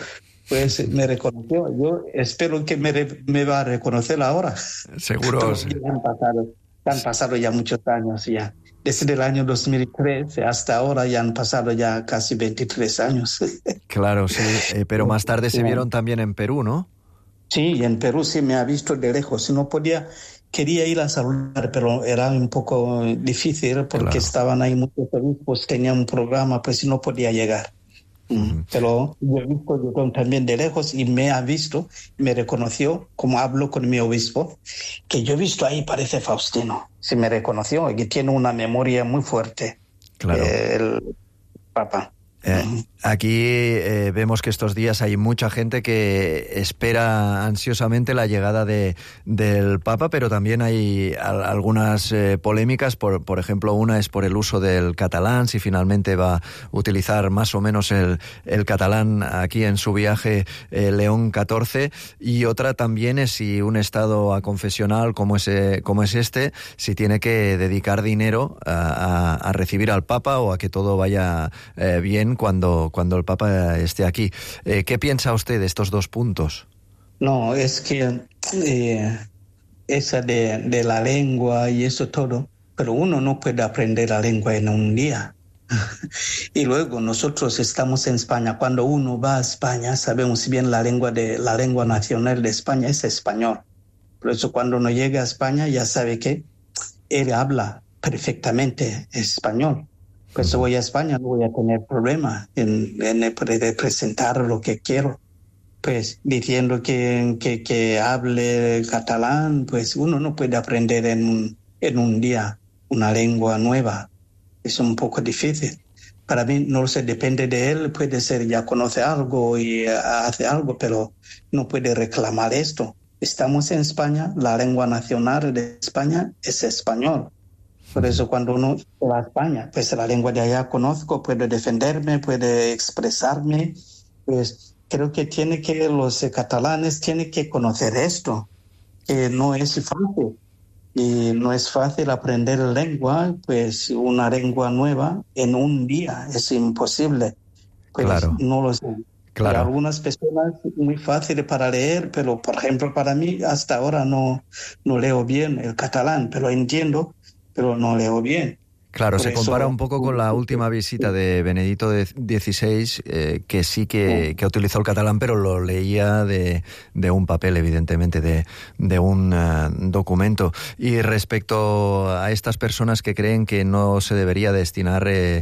pues me reconoció. Yo espero que me, re, me va a reconocer ahora. Seguro. Sí. Han pasado, han pasado ya muchos años ya. Desde el año dos mil tres hasta ahora ya han pasado ya casi veintitrés años. Claro, sí, eh, pero más tarde se vieron también en Perú, ¿no? Sí, en Perú sí me ha visto de lejos. No podía, quería ir a saludar, pero era un poco difícil porque claro. estaban ahí muchos obispos, tenían un programa, pues no podía llegar. Uh-huh. Pero yo he visto yo también de lejos y me ha visto, me reconoció, como hablo con mi obispo, que yo he visto ahí parece Faustino. Se me reconoció y que tiene una memoria muy fuerte. Claro. Eh, el Papa. Eh, aquí eh, vemos que estos días hay mucha gente que espera ansiosamente la llegada de, del Papa, pero también hay al, algunas eh, polémicas. Por, por ejemplo, una es por el uso del catalán, si finalmente va a utilizar más o menos el, el catalán aquí en su viaje eh, León catorce, y otra también es si un estado aconfesional como, ese, como es este, si tiene que dedicar dinero a, a, a recibir al Papa o a que todo vaya eh, bien cuando, cuando el Papa esté aquí. Eh, ¿Qué piensa usted de estos dos puntos? No, es que eh, esa de, de la lengua y eso todo, pero uno no puede aprender la lengua en un día. Y luego nosotros estamos en España. Cuando uno va a España, sabemos bien la lengua de la lengua nacional de España es español. Por eso cuando uno llega a España ya sabe que él habla perfectamente español. Por eso voy a España, no voy a tener problema en, en poder presentar lo que quiero. Pues diciendo que, que, que hable catalán, pues uno no puede aprender en un, en un día una lengua nueva. Es un poco difícil. Para mí no sé, depende de él, puede ser ya conoce algo y hace algo, pero no puede reclamar esto. Estamos en España, la lengua nacional de España es español. Por eso cuando uno va a España, pues la lengua de allá conozco, puedo defenderme, puedo expresarme. Pues creo que tiene que los catalanes tienen que conocer esto, que no es fácil. Y no es fácil aprender lengua, pues una lengua nueva en un día, es imposible. Pues claro. No lo sé. Claro. Para algunas personas es muy fácil para leer, pero por ejemplo para mí hasta ahora no, no leo bien el catalán, pero entiendo, pero no leo bien. Claro, Por se eso, compara un poco con la última visita de Benedicto dieciséis, eh, que sí que, que utilizó el catalán, pero lo leía de, de un papel, evidentemente, de, de un uh, documento. Y respecto a estas personas que creen que no se debería destinar eh,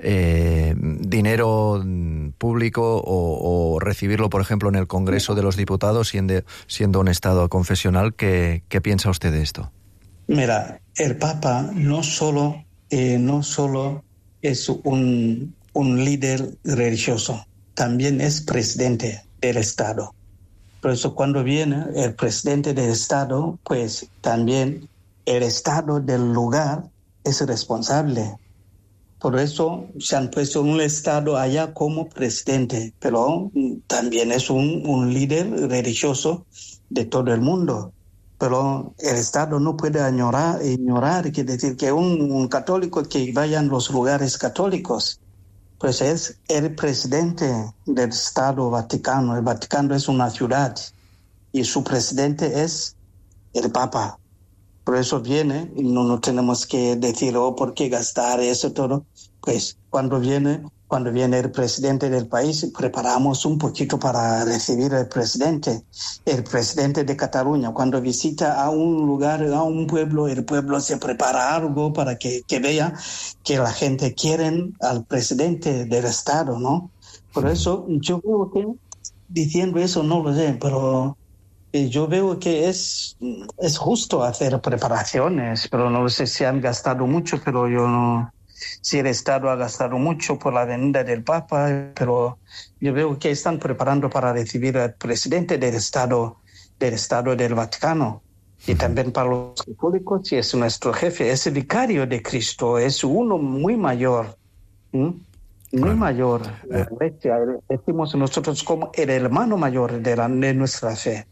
eh, dinero público o, o recibirlo, por ejemplo, en el Congreso de los Diputados, siendo, siendo un Estado confesional, ¿qué, qué piensa usted de esto? Mira, el Papa no solo... Eh, no solo es un, un líder religioso, también es presidente del Estado. Por eso cuando viene el presidente del Estado, pues también el Estado del lugar es responsable. Por eso se han puesto un Estado allá como presidente, pero también es un, un líder religioso de todo el mundo. Pero el Estado no puede ignorar, ignorar que decir que un, un católico que vaya a los lugares católicos, pues es el presidente del Estado Vaticano. El Vaticano es una ciudad y su presidente es el Papa. Por eso viene y no, no tenemos que decir, oh, ¿por qué gastar eso todo? Pues cuando viene, cuando viene el presidente del país, preparamos un poquito para recibir al presidente. El presidente de Cataluña, cuando visita a un lugar, a un pueblo, el pueblo se prepara algo para que, que vea que la gente quiere al presidente del Estado, ¿no? Por eso yo creo que, diciendo eso, no lo sé, pero yo veo que es, es justo hacer preparaciones, pero no sé si han gastado mucho, pero yo no... Si el Estado ha gastado mucho por la venida del Papa, pero yo veo que están preparando para recibir al presidente del Estado del Estado del Vaticano. Y también para los católicos, si es nuestro jefe, es el vicario de Cristo, es uno muy mayor, ¿sí? Muy bueno, mayor. Eh. Decimos nosotros como el hermano mayor de, la, de nuestra fe.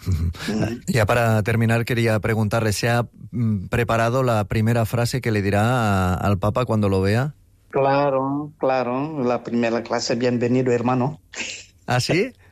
Ya para terminar quería preguntarle, ¿se ha preparado la primera frase que le dirá a, al Papa cuando lo vea? Claro, claro, la primera clase, bienvenido hermano. ¿Ah, sí?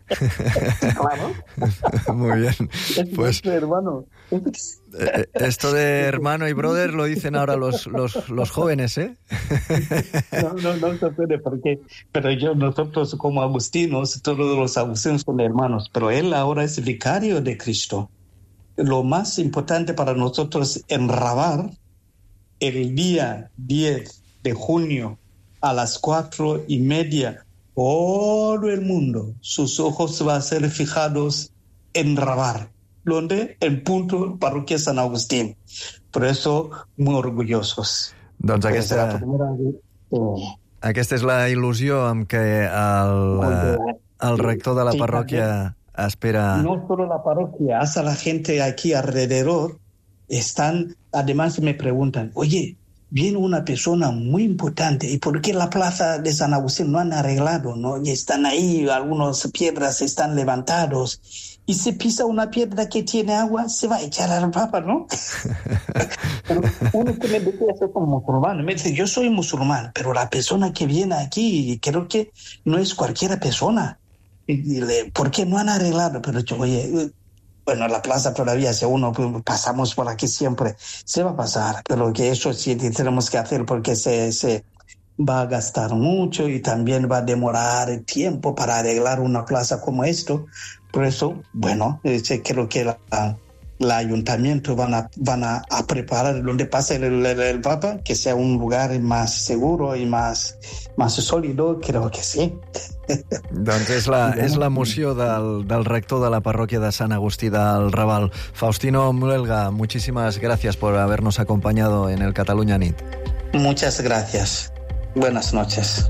Claro. Muy bien. Pues, hermano. Esto de hermano y brother lo dicen ahora los, los, los jóvenes, ¿eh? No, no, no se puede, porque, pero yo, nosotros como agustinos, todos los agustinos son hermanos, pero él ahora es vicario de Cristo. Lo más importante para nosotros en Rabar, el día diez de junio a las cuatro y media, todo el mundo, sus ojos van a ser fijados en Rabar, donde el punto parroquia San Agustín. Por eso, muy orgullosos. Doncs aquesta, oh. aquesta és la il·lusió amb què el, el rector de la parròquia espera... No solo la parroquia, hasta la gente aquí alrededor están, además me preguntan, oye, viene una persona muy importante, ¿y por qué la plaza de San Agustín no han arreglado? ¿No? Y están ahí, algunas piedras están levantados, y se pisa una piedra que tiene agua, se va a echar al Papa, ¿no? Pero uno que me dice eso como musulmán, me dice, yo soy musulmán, pero la persona que viene aquí, creo que no es cualquier persona. Y le, ¿por qué no han arreglado? Pero yo, oye, bueno, la plaza todavía, si uno pasamos por aquí siempre, se va a pasar, pero que eso sí tenemos que hacer porque se, se va a gastar mucho y también va a demorar tiempo para arreglar una plaza como esto. Por eso, bueno, creo que la, la ayuntamiento van a, van a, a preparar donde pase el, el, el Papa, que sea un lugar más seguro y más, más sólido, creo que sí. Doncs és la, és l'emoció del, del rector de la parròquia de Sant Agustí del Raval. Faustino Muelga, muchísimas gracias por habernos acompañado en el Catalunya Nit. Muchas gracias. Buenas noches.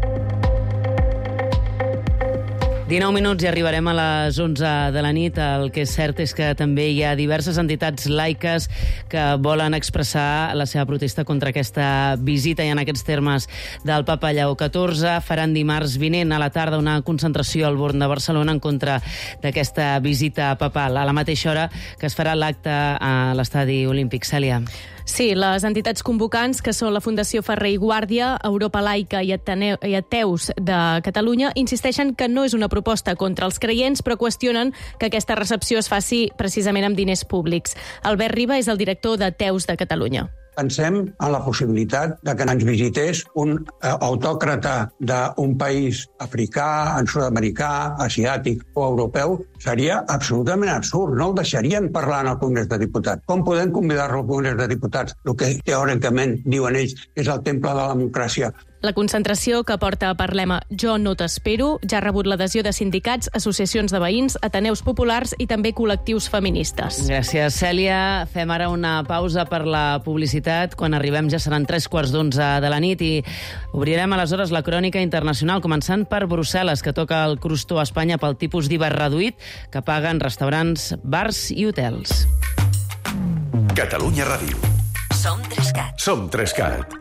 dinou minuts i arribarem a les onze de la nit. El que és cert és que també hi ha diverses entitats laiques que volen expressar la seva protesta contra aquesta visita i en aquests termes del Papa Lleó catorze. Faran dimarts vinent a la tarda una concentració al Born de Barcelona en contra d'aquesta visita papal, a la mateixa hora que es farà l'acte a l'Estadi Olímpic. Cèlia. Sí, les entitats convocants, que són la Fundació Ferrer i Guàrdia, Europa Laica i, Ateneu, i Ateus de Catalunya, insisteixen que no és una proposta contra els creients, però qüestionen que aquesta recepció es faci precisament amb diners públics. Albert Riba és el director d'Ateus de Catalunya. Pensem en la possibilitat de que ens visités un eh, autòcrata d'un país africà, sud-americà, asiàtic o europeu. Seria absolutament absurd. No el deixarien parlar en el Congrés de Diputats. Com podem convidar-lo al Congrés de Diputats? El que teòricament diuen ells és el temple de la democràcia. La concentració que porta a Parlema Jo no t'espero ja ha rebut l'adhesió de sindicats, associacions de veïns, ateneus populars i també col·lectius feministes. Gràcies, Cèlia. Fem ara una pausa per la publicitat. Quan arribem ja seran tres quarts d'onze de la nit i obrirem aleshores la crònica internacional, començant per Brussel·les, que toca el crostó a Espanya pel tipus d'I V A reduït que paguen restaurants, bars i hotels. Catalunya Ràdio. Som Trescat. Som Trescat.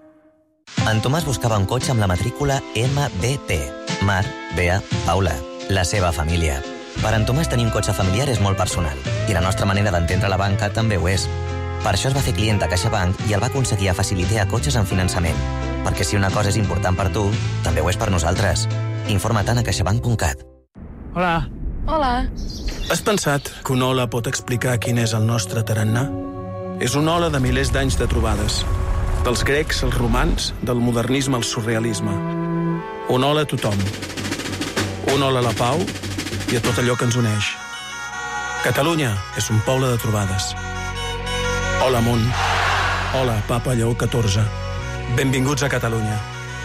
En Tomàs buscava un cotxe amb la matrícula M B T. Mar, Bea, Paula. La seva família. Per en Tomàs tenir un cotxe familiar és molt personal i la nostra manera d'entendre la banca també ho és. Per això es va fer client de CaixaBank i el va aconseguir a Faciliter a cotxes en finançament. Perquè si una cosa és important per tu, també ho és per nosaltres. Informa-te'n a caixabank punt cat. Hola. Hola. Has pensat que una ola pot explicar quin és el nostre tarannà? És una ola de milers d'anys de trobades. Dels grecs als romans, del modernisme al surrealisme. Una ola a tothom. Una ola a la pau i a tot allò que ens uneix. Catalunya és un poble de trobades. Hola, món. Hola, Papa Lleó catorze. Benvinguts a Catalunya.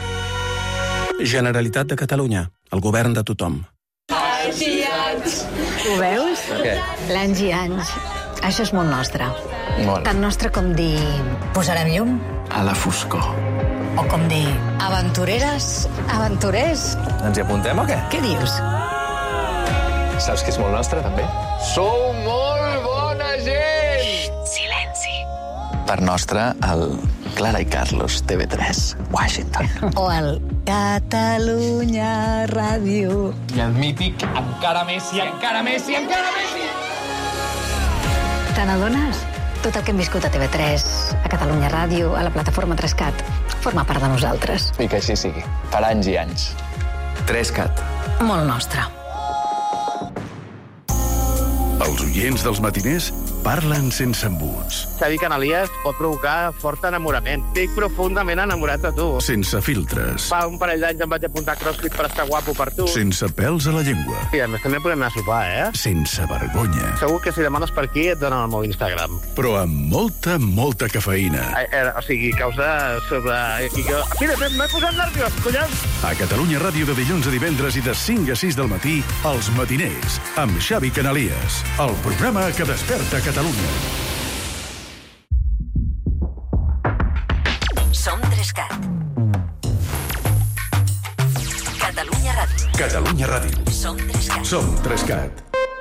Generalitat de Catalunya, el govern de tothom. Anys i anys. Ho veus? Què? L'anys i anys. Això és molt nostre. Molt. Tan nostre com dir posarem llum. A la foscor. O com dir aventureres, aventurers. Ens hi apuntem o què? Què dius? Saps que és molt nostre, també? Sou molt bona gent! Xxt, silenci. Per nostre, el Clara i Carlos, T V tres, Washington. O el Catalunya Ràdio. I el mític encara més i encara més i encara més i... Te n'adones? Tot el que hem viscut a T V tres, a Catalunya Ràdio, a la plataforma Trescat, forma part de nosaltres. I que així sigui, per anys i anys. Trescat. Molt nostre. Els oients dels matiners parlen sense embuts. Xavi Canalies pot provocar fort enamorament. Estic profundament enamorat de tu. Sense filtres. Fa un parell d'anys em vaig apuntar a CrossFit per estar guapo per tu. Sense pèls a la llengua. I a més també podem anar a sopar, eh? Sense vergonya. Segur que si demanes per aquí et donen el meu Instagram. Però amb molta, molta cafeïna. Eh, eh, o sigui, causa sobre... Mira, m'he posat nerviós, collons! A Catalunya Ràdio de dilluns a divendres i de cinc a sis del matí, Els Matiners, amb Xavi Canalies. El programa que desperta Catalunya. Som Trescat. Catalunya Ràdio. Catalunya Ràdio. Som Trescat. Som Trescat.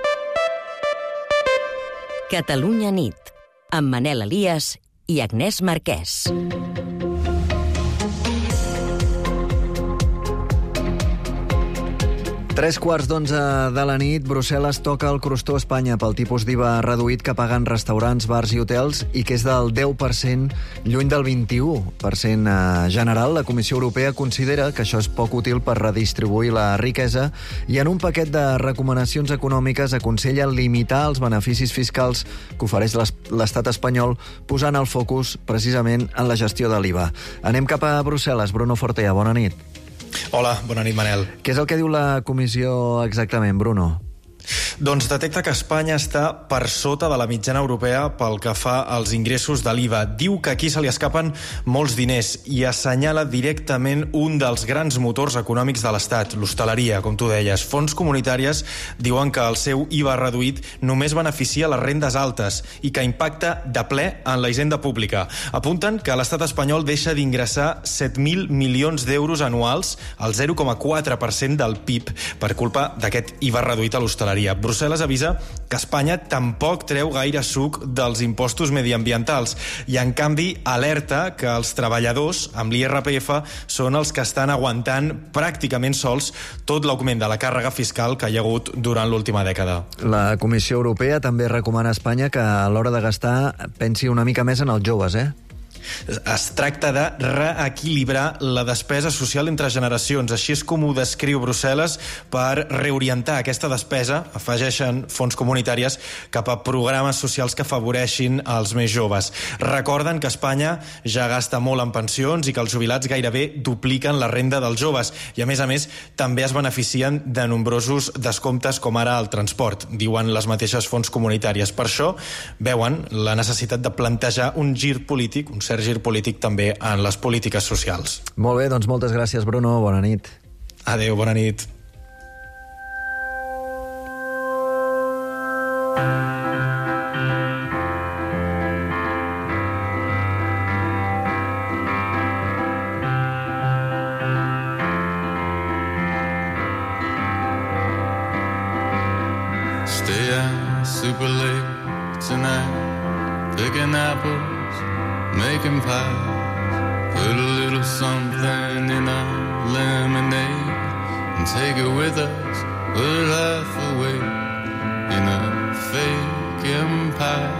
Catalunya nit, amb Manel Elias i Agnès Marquès. Tres quarts d'onze de la nit, Brussel·les toca el crostó a Espanya pel tipus d'I V A reduït que paguen restaurants, bars i hotels i que és del deu per cent lluny del vint-i-u per cent general. La Comissió Europea considera que això és poc útil per redistribuir la riquesa i en un paquet de recomanacions econòmiques aconsella limitar els beneficis fiscals que ofereix l'estat espanyol posant el focus precisament en la gestió de l'I V A. Anem cap a Brussel·les. Bruno Fortea, bona nit. Hola, bona nit, Manel. Què és el que diu la comissió exactament, Bruno? Doncs detecta que Espanya està per sota de la mitjana europea pel que fa als ingressos de l'I V A. Diu que aquí se li escapen molts diners i assenyala directament un dels grans motors econòmics de l'Estat, l'hostaleria, com tu deies. Fons comunitàries diuen que el seu I V A reduït només beneficia les rendes altes i que impacta de ple en la hisenda pública. Apunten que l'estat espanyol deixa d'ingressar set mil milions d'euros anuals, el zero coma quatre per cent del P I B, per culpa d'aquest I V A reduït a l'hostaleria. Brussel·les avisa que Espanya tampoc treu gaire suc dels impostos mediambientals i, en canvi, alerta que els treballadors amb l'I R P F són els que estan aguantant pràcticament sols tot l'augment de la càrrega fiscal que hi ha hagut durant l'última dècada. La Comissió Europea també recomana a Espanya que a l'hora de gastar pensi una mica més en els joves, eh? Es tracta de reequilibrar la despesa social entre generacions. Així és com ho descriu Brussel·les per reorientar aquesta despesa, afegeixen fons comunitàries, cap a programes socials que afavoreixin els més joves. Recorden que Espanya ja gasta molt en pensions i que els jubilats gairebé dupliquen la renda dels joves i, a més a més, també es beneficien de nombrosos descomptes com ara el transport, diuen les mateixes fons comunitàries. Per això veuen la necessitat de plantejar un gir polític, un cert gir polític també en les polítiques socials. Molt bé, doncs moltes gràcies, Bruno. Bona nit. Adéu, bona nit. Stay out super late tonight, picking apples, making pies, put a little something in our lemonade and take it with us, put half away in a fake empire.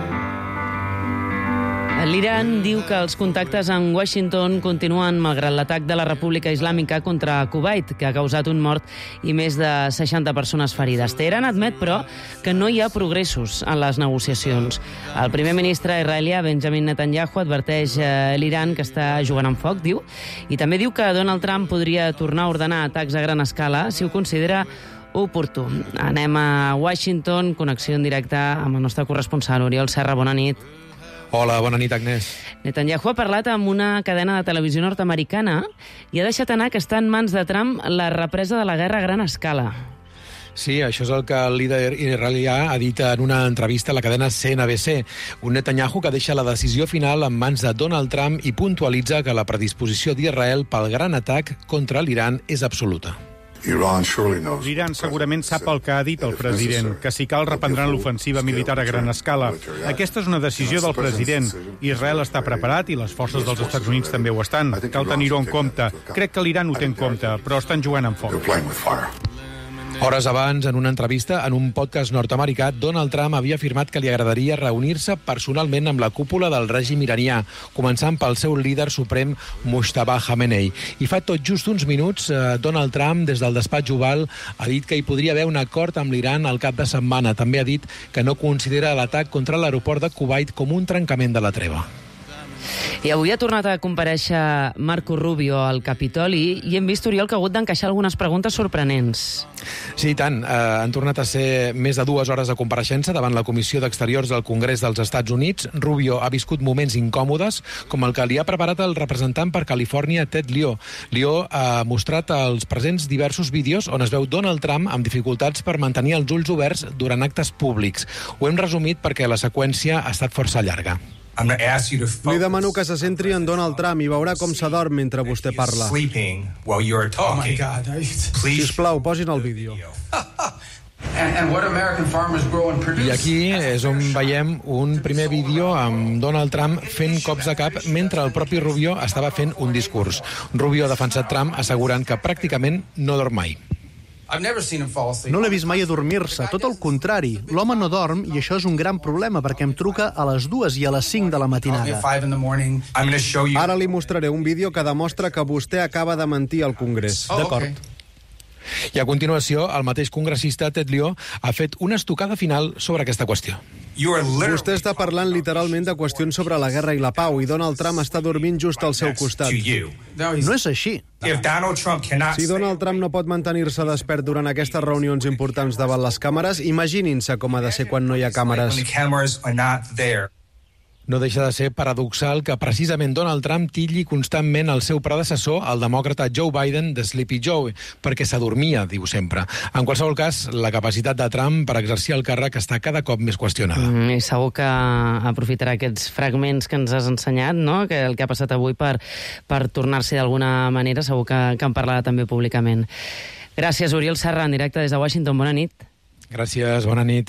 L'Iran diu que els contactes amb Washington continuen malgrat l'atac de la República Islàmica contra Kuwait, que ha causat un mort i més de seixanta persones ferides. Teheran admet, però, que no hi ha progressos en les negociacions. El primer ministre israelià, Benjamin Netanyahu, adverteix a l'Iran que està jugant amb foc, diu, i també diu que Donald Trump podria tornar a ordenar atacs a gran escala si ho considera oportú. Anem a Washington, connexió en directe amb el nostre corresponsal, Oriol Serra. Bona nit. Hola, bona nit, Agnès. Netanyahu ha parlat amb una cadena de televisió nord-americana i ha deixat anar que està en mans de Trump la represa de la guerra a gran escala. Sí, això és el que el líder israelià ha dit en una entrevista a la cadena C N B C. Un Netanyahu que deixa la decisió final en mans de Donald Trump i puntualitza que la predisposició d'Israel pel gran atac contra l'Iran és absoluta. L'Iran segurament sap el que ha dit el president, que si cal reprendran l'ofensiva militar a gran escala. Aquesta és una decisió del president. Israel està preparat i les forces dels Estats Units també ho estan. Cal tenir-ho en compte. Crec que l'Iran ho té en compte, però estan jugant amb foc. Hores abans, en una entrevista en un podcast nord-americà, Donald Trump havia afirmat que li agradaria reunir-se personalment amb la cúpula del règim iranià, començant pel seu líder suprem, Mujtaba Khamenei. I fa tot just uns minuts, eh, Donald Trump, des del despatx Oval, ha dit que hi podria haver un acord amb l'Iran al cap de setmana. També ha dit que no considera l'atac contra l'aeroport de Kuwait com un trencament de la treva. I avui ha tornat a comparèixer Marco Rubio al Capitoli i hem vist, Oriol, que ha hagut d'encaixar algunes preguntes sorprenents. Sí, i tant. Eh, han tornat a ser més de dues hores de compareixença davant la Comissió d'Exteriors del Congrés dels Estats Units. Rubio ha viscut moments incòmodes, com el que li ha preparat el representant per Califòrnia, Ted Lieu. Lieu ha mostrat als presents diversos vídeos on es veu Donald Trump amb dificultats per mantenir els ulls oberts durant actes públics. Ho hem resumit perquè la seqüència ha estat força llarga. Li demano que se centri en Donald Trump i veurà com s'adorm mentre vostè parla. Sisplau, posin el vídeo. I aquí és on veiem un primer vídeo amb Donald Trump fent cops de cap mentre el propi Rubio estava fent un discurs. Rubio ha defensat Trump assegurant que pràcticament no dorm mai. No l'he vist mai adormir-se, tot el contrari. L'home no dorm i això és un gran problema perquè em truca a les dues i a les cinc de la matinada. Ara li mostraré un vídeo que demostra que vostè acaba de mentir al Congrés. D'acord. I a continuació, el mateix congressista Ted Lieu ha fet una estocada final sobre aquesta qüestió. Vostè està parlant literalment de qüestions sobre la guerra i la pau i Donald Trump està dormint just al seu costat. No és així. Si Donald Trump no pot mantenir-se despert durant aquestes reunions importants davant les càmeres, imaginin-se com ha de ser quan no hi ha càmeres. No deixa de ser paradoxal que precisament Donald Trump titlli constantment el seu predecessor, el demòcrata Joe Biden, de Sleepy Joe, perquè s'adormia, diu sempre. En qualsevol cas, la capacitat de Trump per exercir el càrrec està cada cop més qüestionada. Mm, I segur que aprofitarà aquests fragments que ens has ensenyat, no? Que el que ha passat avui per, per tornar-se d'alguna manera, segur que, que en parlarà també públicament. Gràcies, Oriol Serra, en directe des de Washington. Bona nit. Gràcies, bona nit.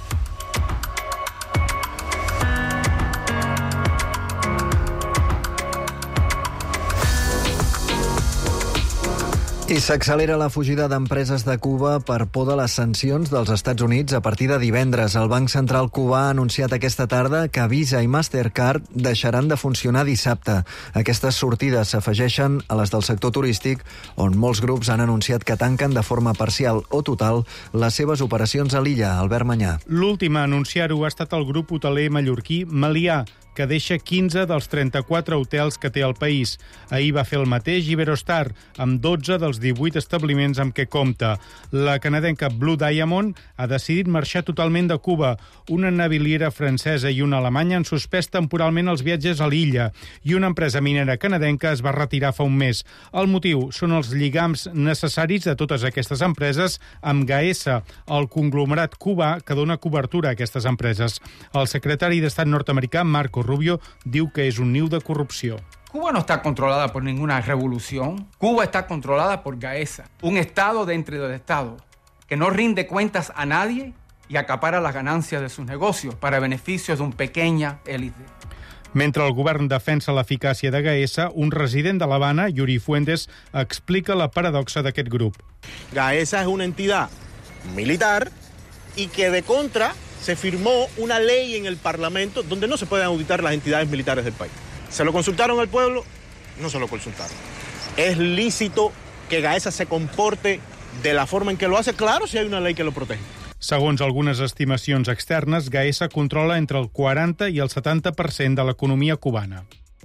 I s'accelera la fugida d'empreses de Cuba per por de les sancions dels Estats Units a partir de divendres. El Banc Central cubà ha anunciat aquesta tarda que Visa i Mastercard deixaran de funcionar dissabte. Aquestes sortides s'afegeixen a les del sector turístic, on molts grups han anunciat que tanquen de forma parcial o total les seves operacions a l'illa. Albert Manyà. L'últim a anunciar-ho ha estat el grup hoteler mallorquí Melià, que deixa quinze dels trenta-quatre hotels que té al país. Ahir va fer el mateix Iberostar, amb dotze dels divuit establiments amb què compta. La canadenca Blue Diamond ha decidit marxar totalment de Cuba. Una naviliera francesa i una alemanya han suspès temporalment els viatges a l'illa i una empresa minera canadenca es va retirar fa un mes. El motiu són els lligams necessaris de totes aquestes empreses amb Gaesa, el conglomerat cubà que dona cobertura a aquestes empreses. El secretari d'Estat nord-americà, Marco Rubio, diu que és un niu de corrupció. Cuba no está controlada por ninguna revolución. Cuba está controlada por Gaesa, un estado dentro del estado que no rinde cuentas a nadie y acapara las ganancias de sus negocios para beneficios de una pequeña élite. Mentre el govern defensa l'eficàcia de Gaesa, un resident de l'Havana, Yuri Fuentes, explica la paradoxa d'aquest grup. Gaesa es una entidad militar y que de contra se firmó una ley en el Parlamento donde no se pueden auditar las entidades militares del país. ¿Se lo consultaron al pueblo? No se lo consultaron. ¿Es lícito que Gaesa se comporte de la forma en que lo hace? Claro, si hay una ley que lo protege. Segons algunes estimacions externes, Gaesa controla entre el quaranta i el setanta per cent de l'economia cubana.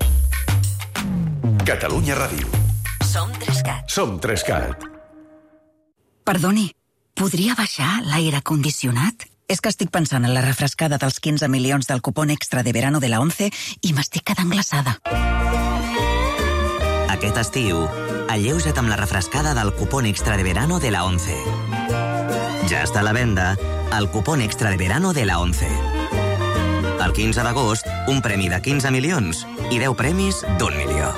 Catalunya Ràdio. Som Trescat. Som Trescat. Perdoni, podria baixar l'aire condicionat? És que estic pensant en la refrescada dels quinze milions del cupón extra de verano de la ONCE i m'estic quedant glaçada. Aquest estiu, alleuja't amb la refrescada del cupón extra de verano de la ONCE. Ja està a la venda el cupón extra de verano de la ONCE. El quinze d'agost, un premi de quinze milions i deu premis d'un milió.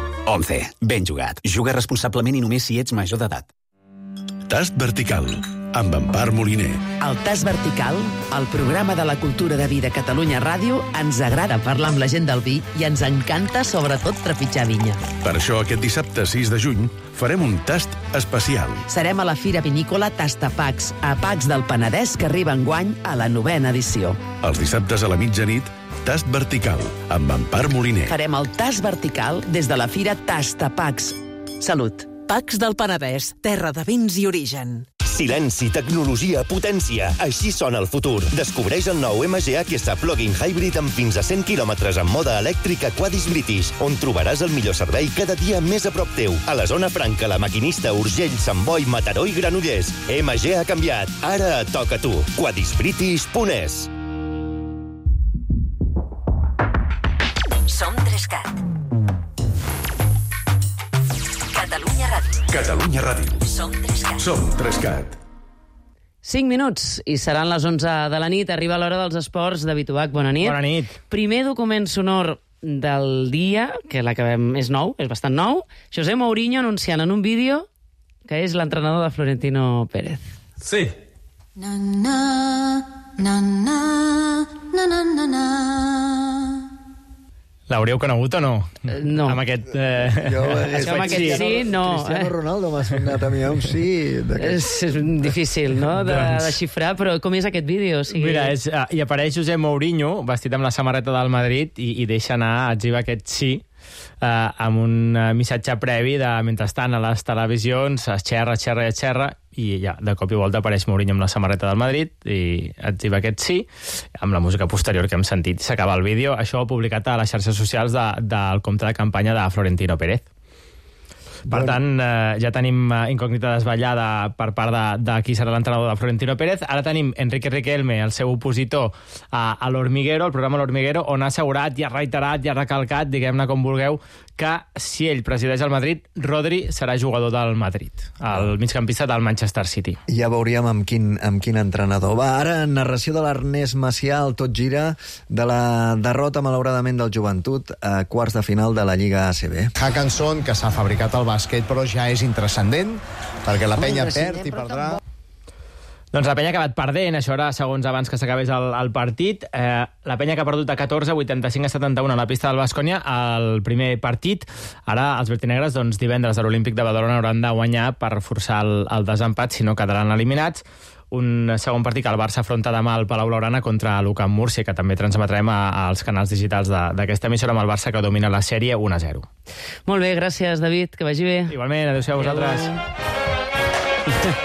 ONCE. Ben jugat. Juga responsablement i només si ets major d'edat. Tast vertical. amb Empar Moliner. El Tas Vertical, el programa de la cultura de vi de Catalunya Ràdio, ens agrada parlar amb la gent del vi i ens encanta, sobretot, trepitjar vinya. Per això, aquest dissabte sis de juny, farem un tast especial. Serem a la Fira Vinícola Tastapacs, a Pacs del Penedès, que arriba enguany a la novena edició. Els dissabtes a la mitjanit, Tast Vertical, amb Empar Moliner. Farem el Tas Vertical des de la Fira Tastapacs. Salut. Pacs del Penedès, terra de vins i origen. Silenci, tecnologia, potència. Així sona el futur. Descobreix el nou M G H S Plug-in Hybrid amb fins a cent quilòmetres en moda elèctrica Quadis British, on trobaràs el millor servei cada dia més a prop teu. A la zona franca, La Maquinista, Urgell, Sant Boi, Mataró i Granollers. M G ha canviat. Ara et toca a tu. quadis british punt es. Som Trescat. Catalunya Ràdio. Catalunya Ràdio. Som Trescat. Som Trescat. cinc minuts i seran les onze de la nit. Arriba l'hora dels esports. David Ubach, bona nit. Bona nit. Primer document sonor del dia, que l'acabem, és nou, és bastant nou. José Mourinho anunciant en un vídeo que és l'entrenador de Florentino Pérez. Sí. Na, na, na, na, na, na, na, na. L'hauríeu conegut o no? Uh, no. Amb aquest... Eh... Jo, és amb aquest Cristiano, sí, no. Cristiano Ronaldo m'ha sonat a mi un sí. És, és difícil, no?, de, doncs... de xifrar, però com és aquest vídeo? O sigui... Mira, és, uh, hi apareix José Mourinho, vestit amb la samarreta del Madrid, i, i deixa anar a exhibir aquest sí, uh, amb un uh, missatge previ de, mentrestant, a les televisions, es xerra, xerra i xerra, i ja, de cop i volta apareix Mourinho amb la samarreta del Madrid i exhiba aquest sí, amb la música posterior que hem sentit. S'acaba el vídeo, això publicat a les xarxes socials de, del compte de campanya de Florentino Pérez. Per tant, eh, ja tenim eh, incògnita desvetllada per part de, de qui serà l'entrenador de Florentino Pérez. Ara tenim Enrique Riquelme, el seu opositor, a, a l'Hormiguero, el programa L'Hormiguero, on ha assegurat i ha reiterat i ha recalcat, diguem-ne com vulgueu, que si ell presideix el Madrid, Rodri serà jugador del Madrid, el migcampista del Manchester City. Ja veuríem amb quin, amb quin entrenador. Va, ara, narració de l'Ernest Macià, el Tot Gira, de la derrota, malauradament, del Joventut a quarts de final de la Lliga A C B. Hackanson, que s'ha fabricat al bàsquet, però ja és intrascendent, perquè la penya perd i perdrà. Doncs la penya ha acabat perdent, això era segons abans que s'acabés el, el partit. Eh, la penya que ha perdut a catorze, vuitanta-cinc a setanta-u a la pista del Baskonia, el primer partit. Ara els vertinegres, doncs, divendres a l'Olímpic de Badalona hauran de guanyar per forçar el, el desempat, si no quedaran eliminats. Un segon partit que el Barça afronta demà al Palau Blaugrana contra l'U C A M Múrcia, que també transmetrem a, als canals digitals d'aquesta emissora, amb el Barça que domina la sèrie un a zero. Molt bé, gràcies, David, que vagi bé. Igualment, adéu-siau a vosaltres. Adéu.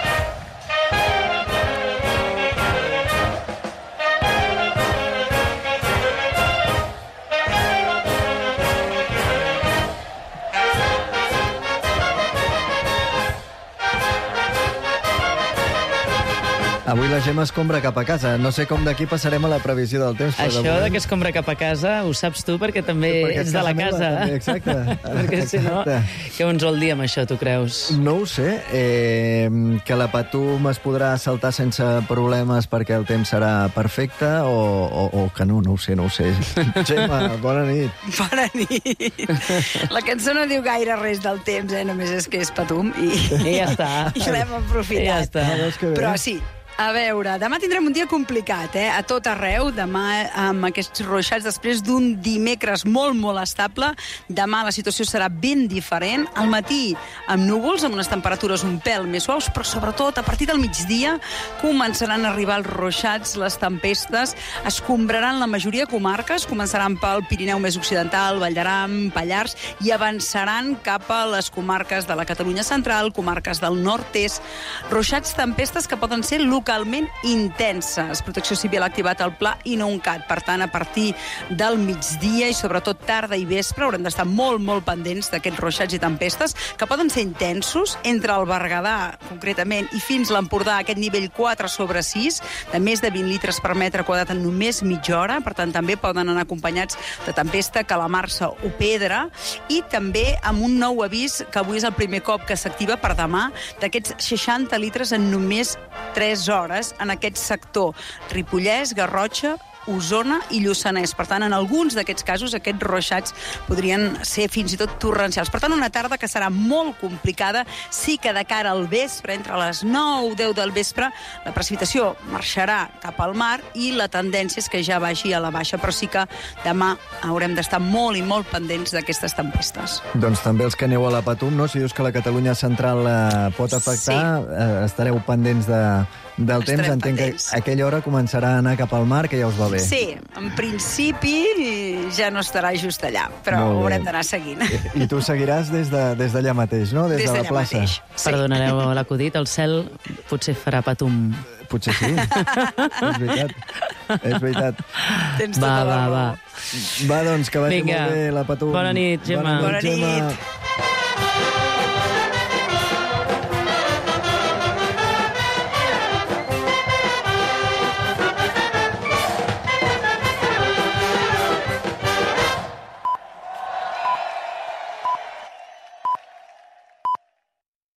Avui la Gemma escombra cap a casa. No sé com d'aquí passarem a la previsió del temps. Això de, de que escombra cap a casa ho saps tu perquè també perquè ets de la casa. També, exacte. Perquè si no, què ens vol dir amb això, tu creus? No ho sé. Eh, que la Patum es podrà saltar sense problemes perquè el temps serà perfecte o, o, o que no, no ho sé, no ho sé. Gemma, bona nit. Bona nit. La cançó no diu gaire res del temps, eh? Només és que és Patum i, I ja està. I l'hem aprofitat. I ja està. Però sí, a veure, demà tindrem un dia complicat, eh? A tot arreu, demà amb aquests ruixats després d'un dimecres molt, molt estable. Demà la situació serà ben diferent. Al matí amb núvols, amb unes temperatures un pèl més suaus, però sobretot a partir del migdia començaran a arribar els ruixats, les tempestes, escombraran la majoria de comarques, començaran pel Pirineu més occidental, Vall d'Aran, Pallars, i avançaran cap a les comarques de la Catalunya central, comarques del nord-est. Ruixats, tempestes que poden ser locals localment intenses. Protecció Civil ha activat el pla INONCAT. Per tant, a partir del migdia i sobretot tarda i vespre haurem d'estar molt, molt pendents d'aquests ruixats i tempestes que poden ser intensos entre el Berguedà, concretament, i fins l'Empordà, aquest nivell quatre sobre sis, de més de vint litres per metre quadrat en només mitja hora. Per tant, també poden anar acompanyats de tempesta, calamarsa o pedra, i també amb un nou avís que avui és el primer cop que s'activa per demà, d'aquests seixanta litres en només tres hores en aquest sector. Ripollès, Garrotxa, Osona i Lluçanès. Per tant, en alguns d'aquests casos, aquests ruixats podrien ser fins i tot torrencials. Per tant, una tarda que serà molt complicada. Sí que de cara al vespre, entre les nou i deu del vespre, la precipitació marxarà cap al mar i la tendència és que ja vagi a la baixa, però sí que demà haurem d'estar molt i molt pendents d'aquestes tempestes. Doncs també els que aneu a la Patum, no? Si dius que la Catalunya central eh, pot afectar, sí. eh, estareu pendents de, del Estarem temps. Entenc pendents. Que a aquella hora començarà a anar cap al mar, que ja us va bé. Sí, en principi ja no estarà just allà, però ho haurem d'anar seguint. I, I tu seguiràs des d'allà de, des mateix, no? Des, des de la plaça. Mateix. Sí. Perdonareu l'acudit, el cel potser farà Patum. Potser sí. És veritat. És veritat. Tens va, tota va, la va. Va, doncs, que vagi Vinga. molt bé la Patum. Bona nit, Gemma. Bona nit. Bona nit.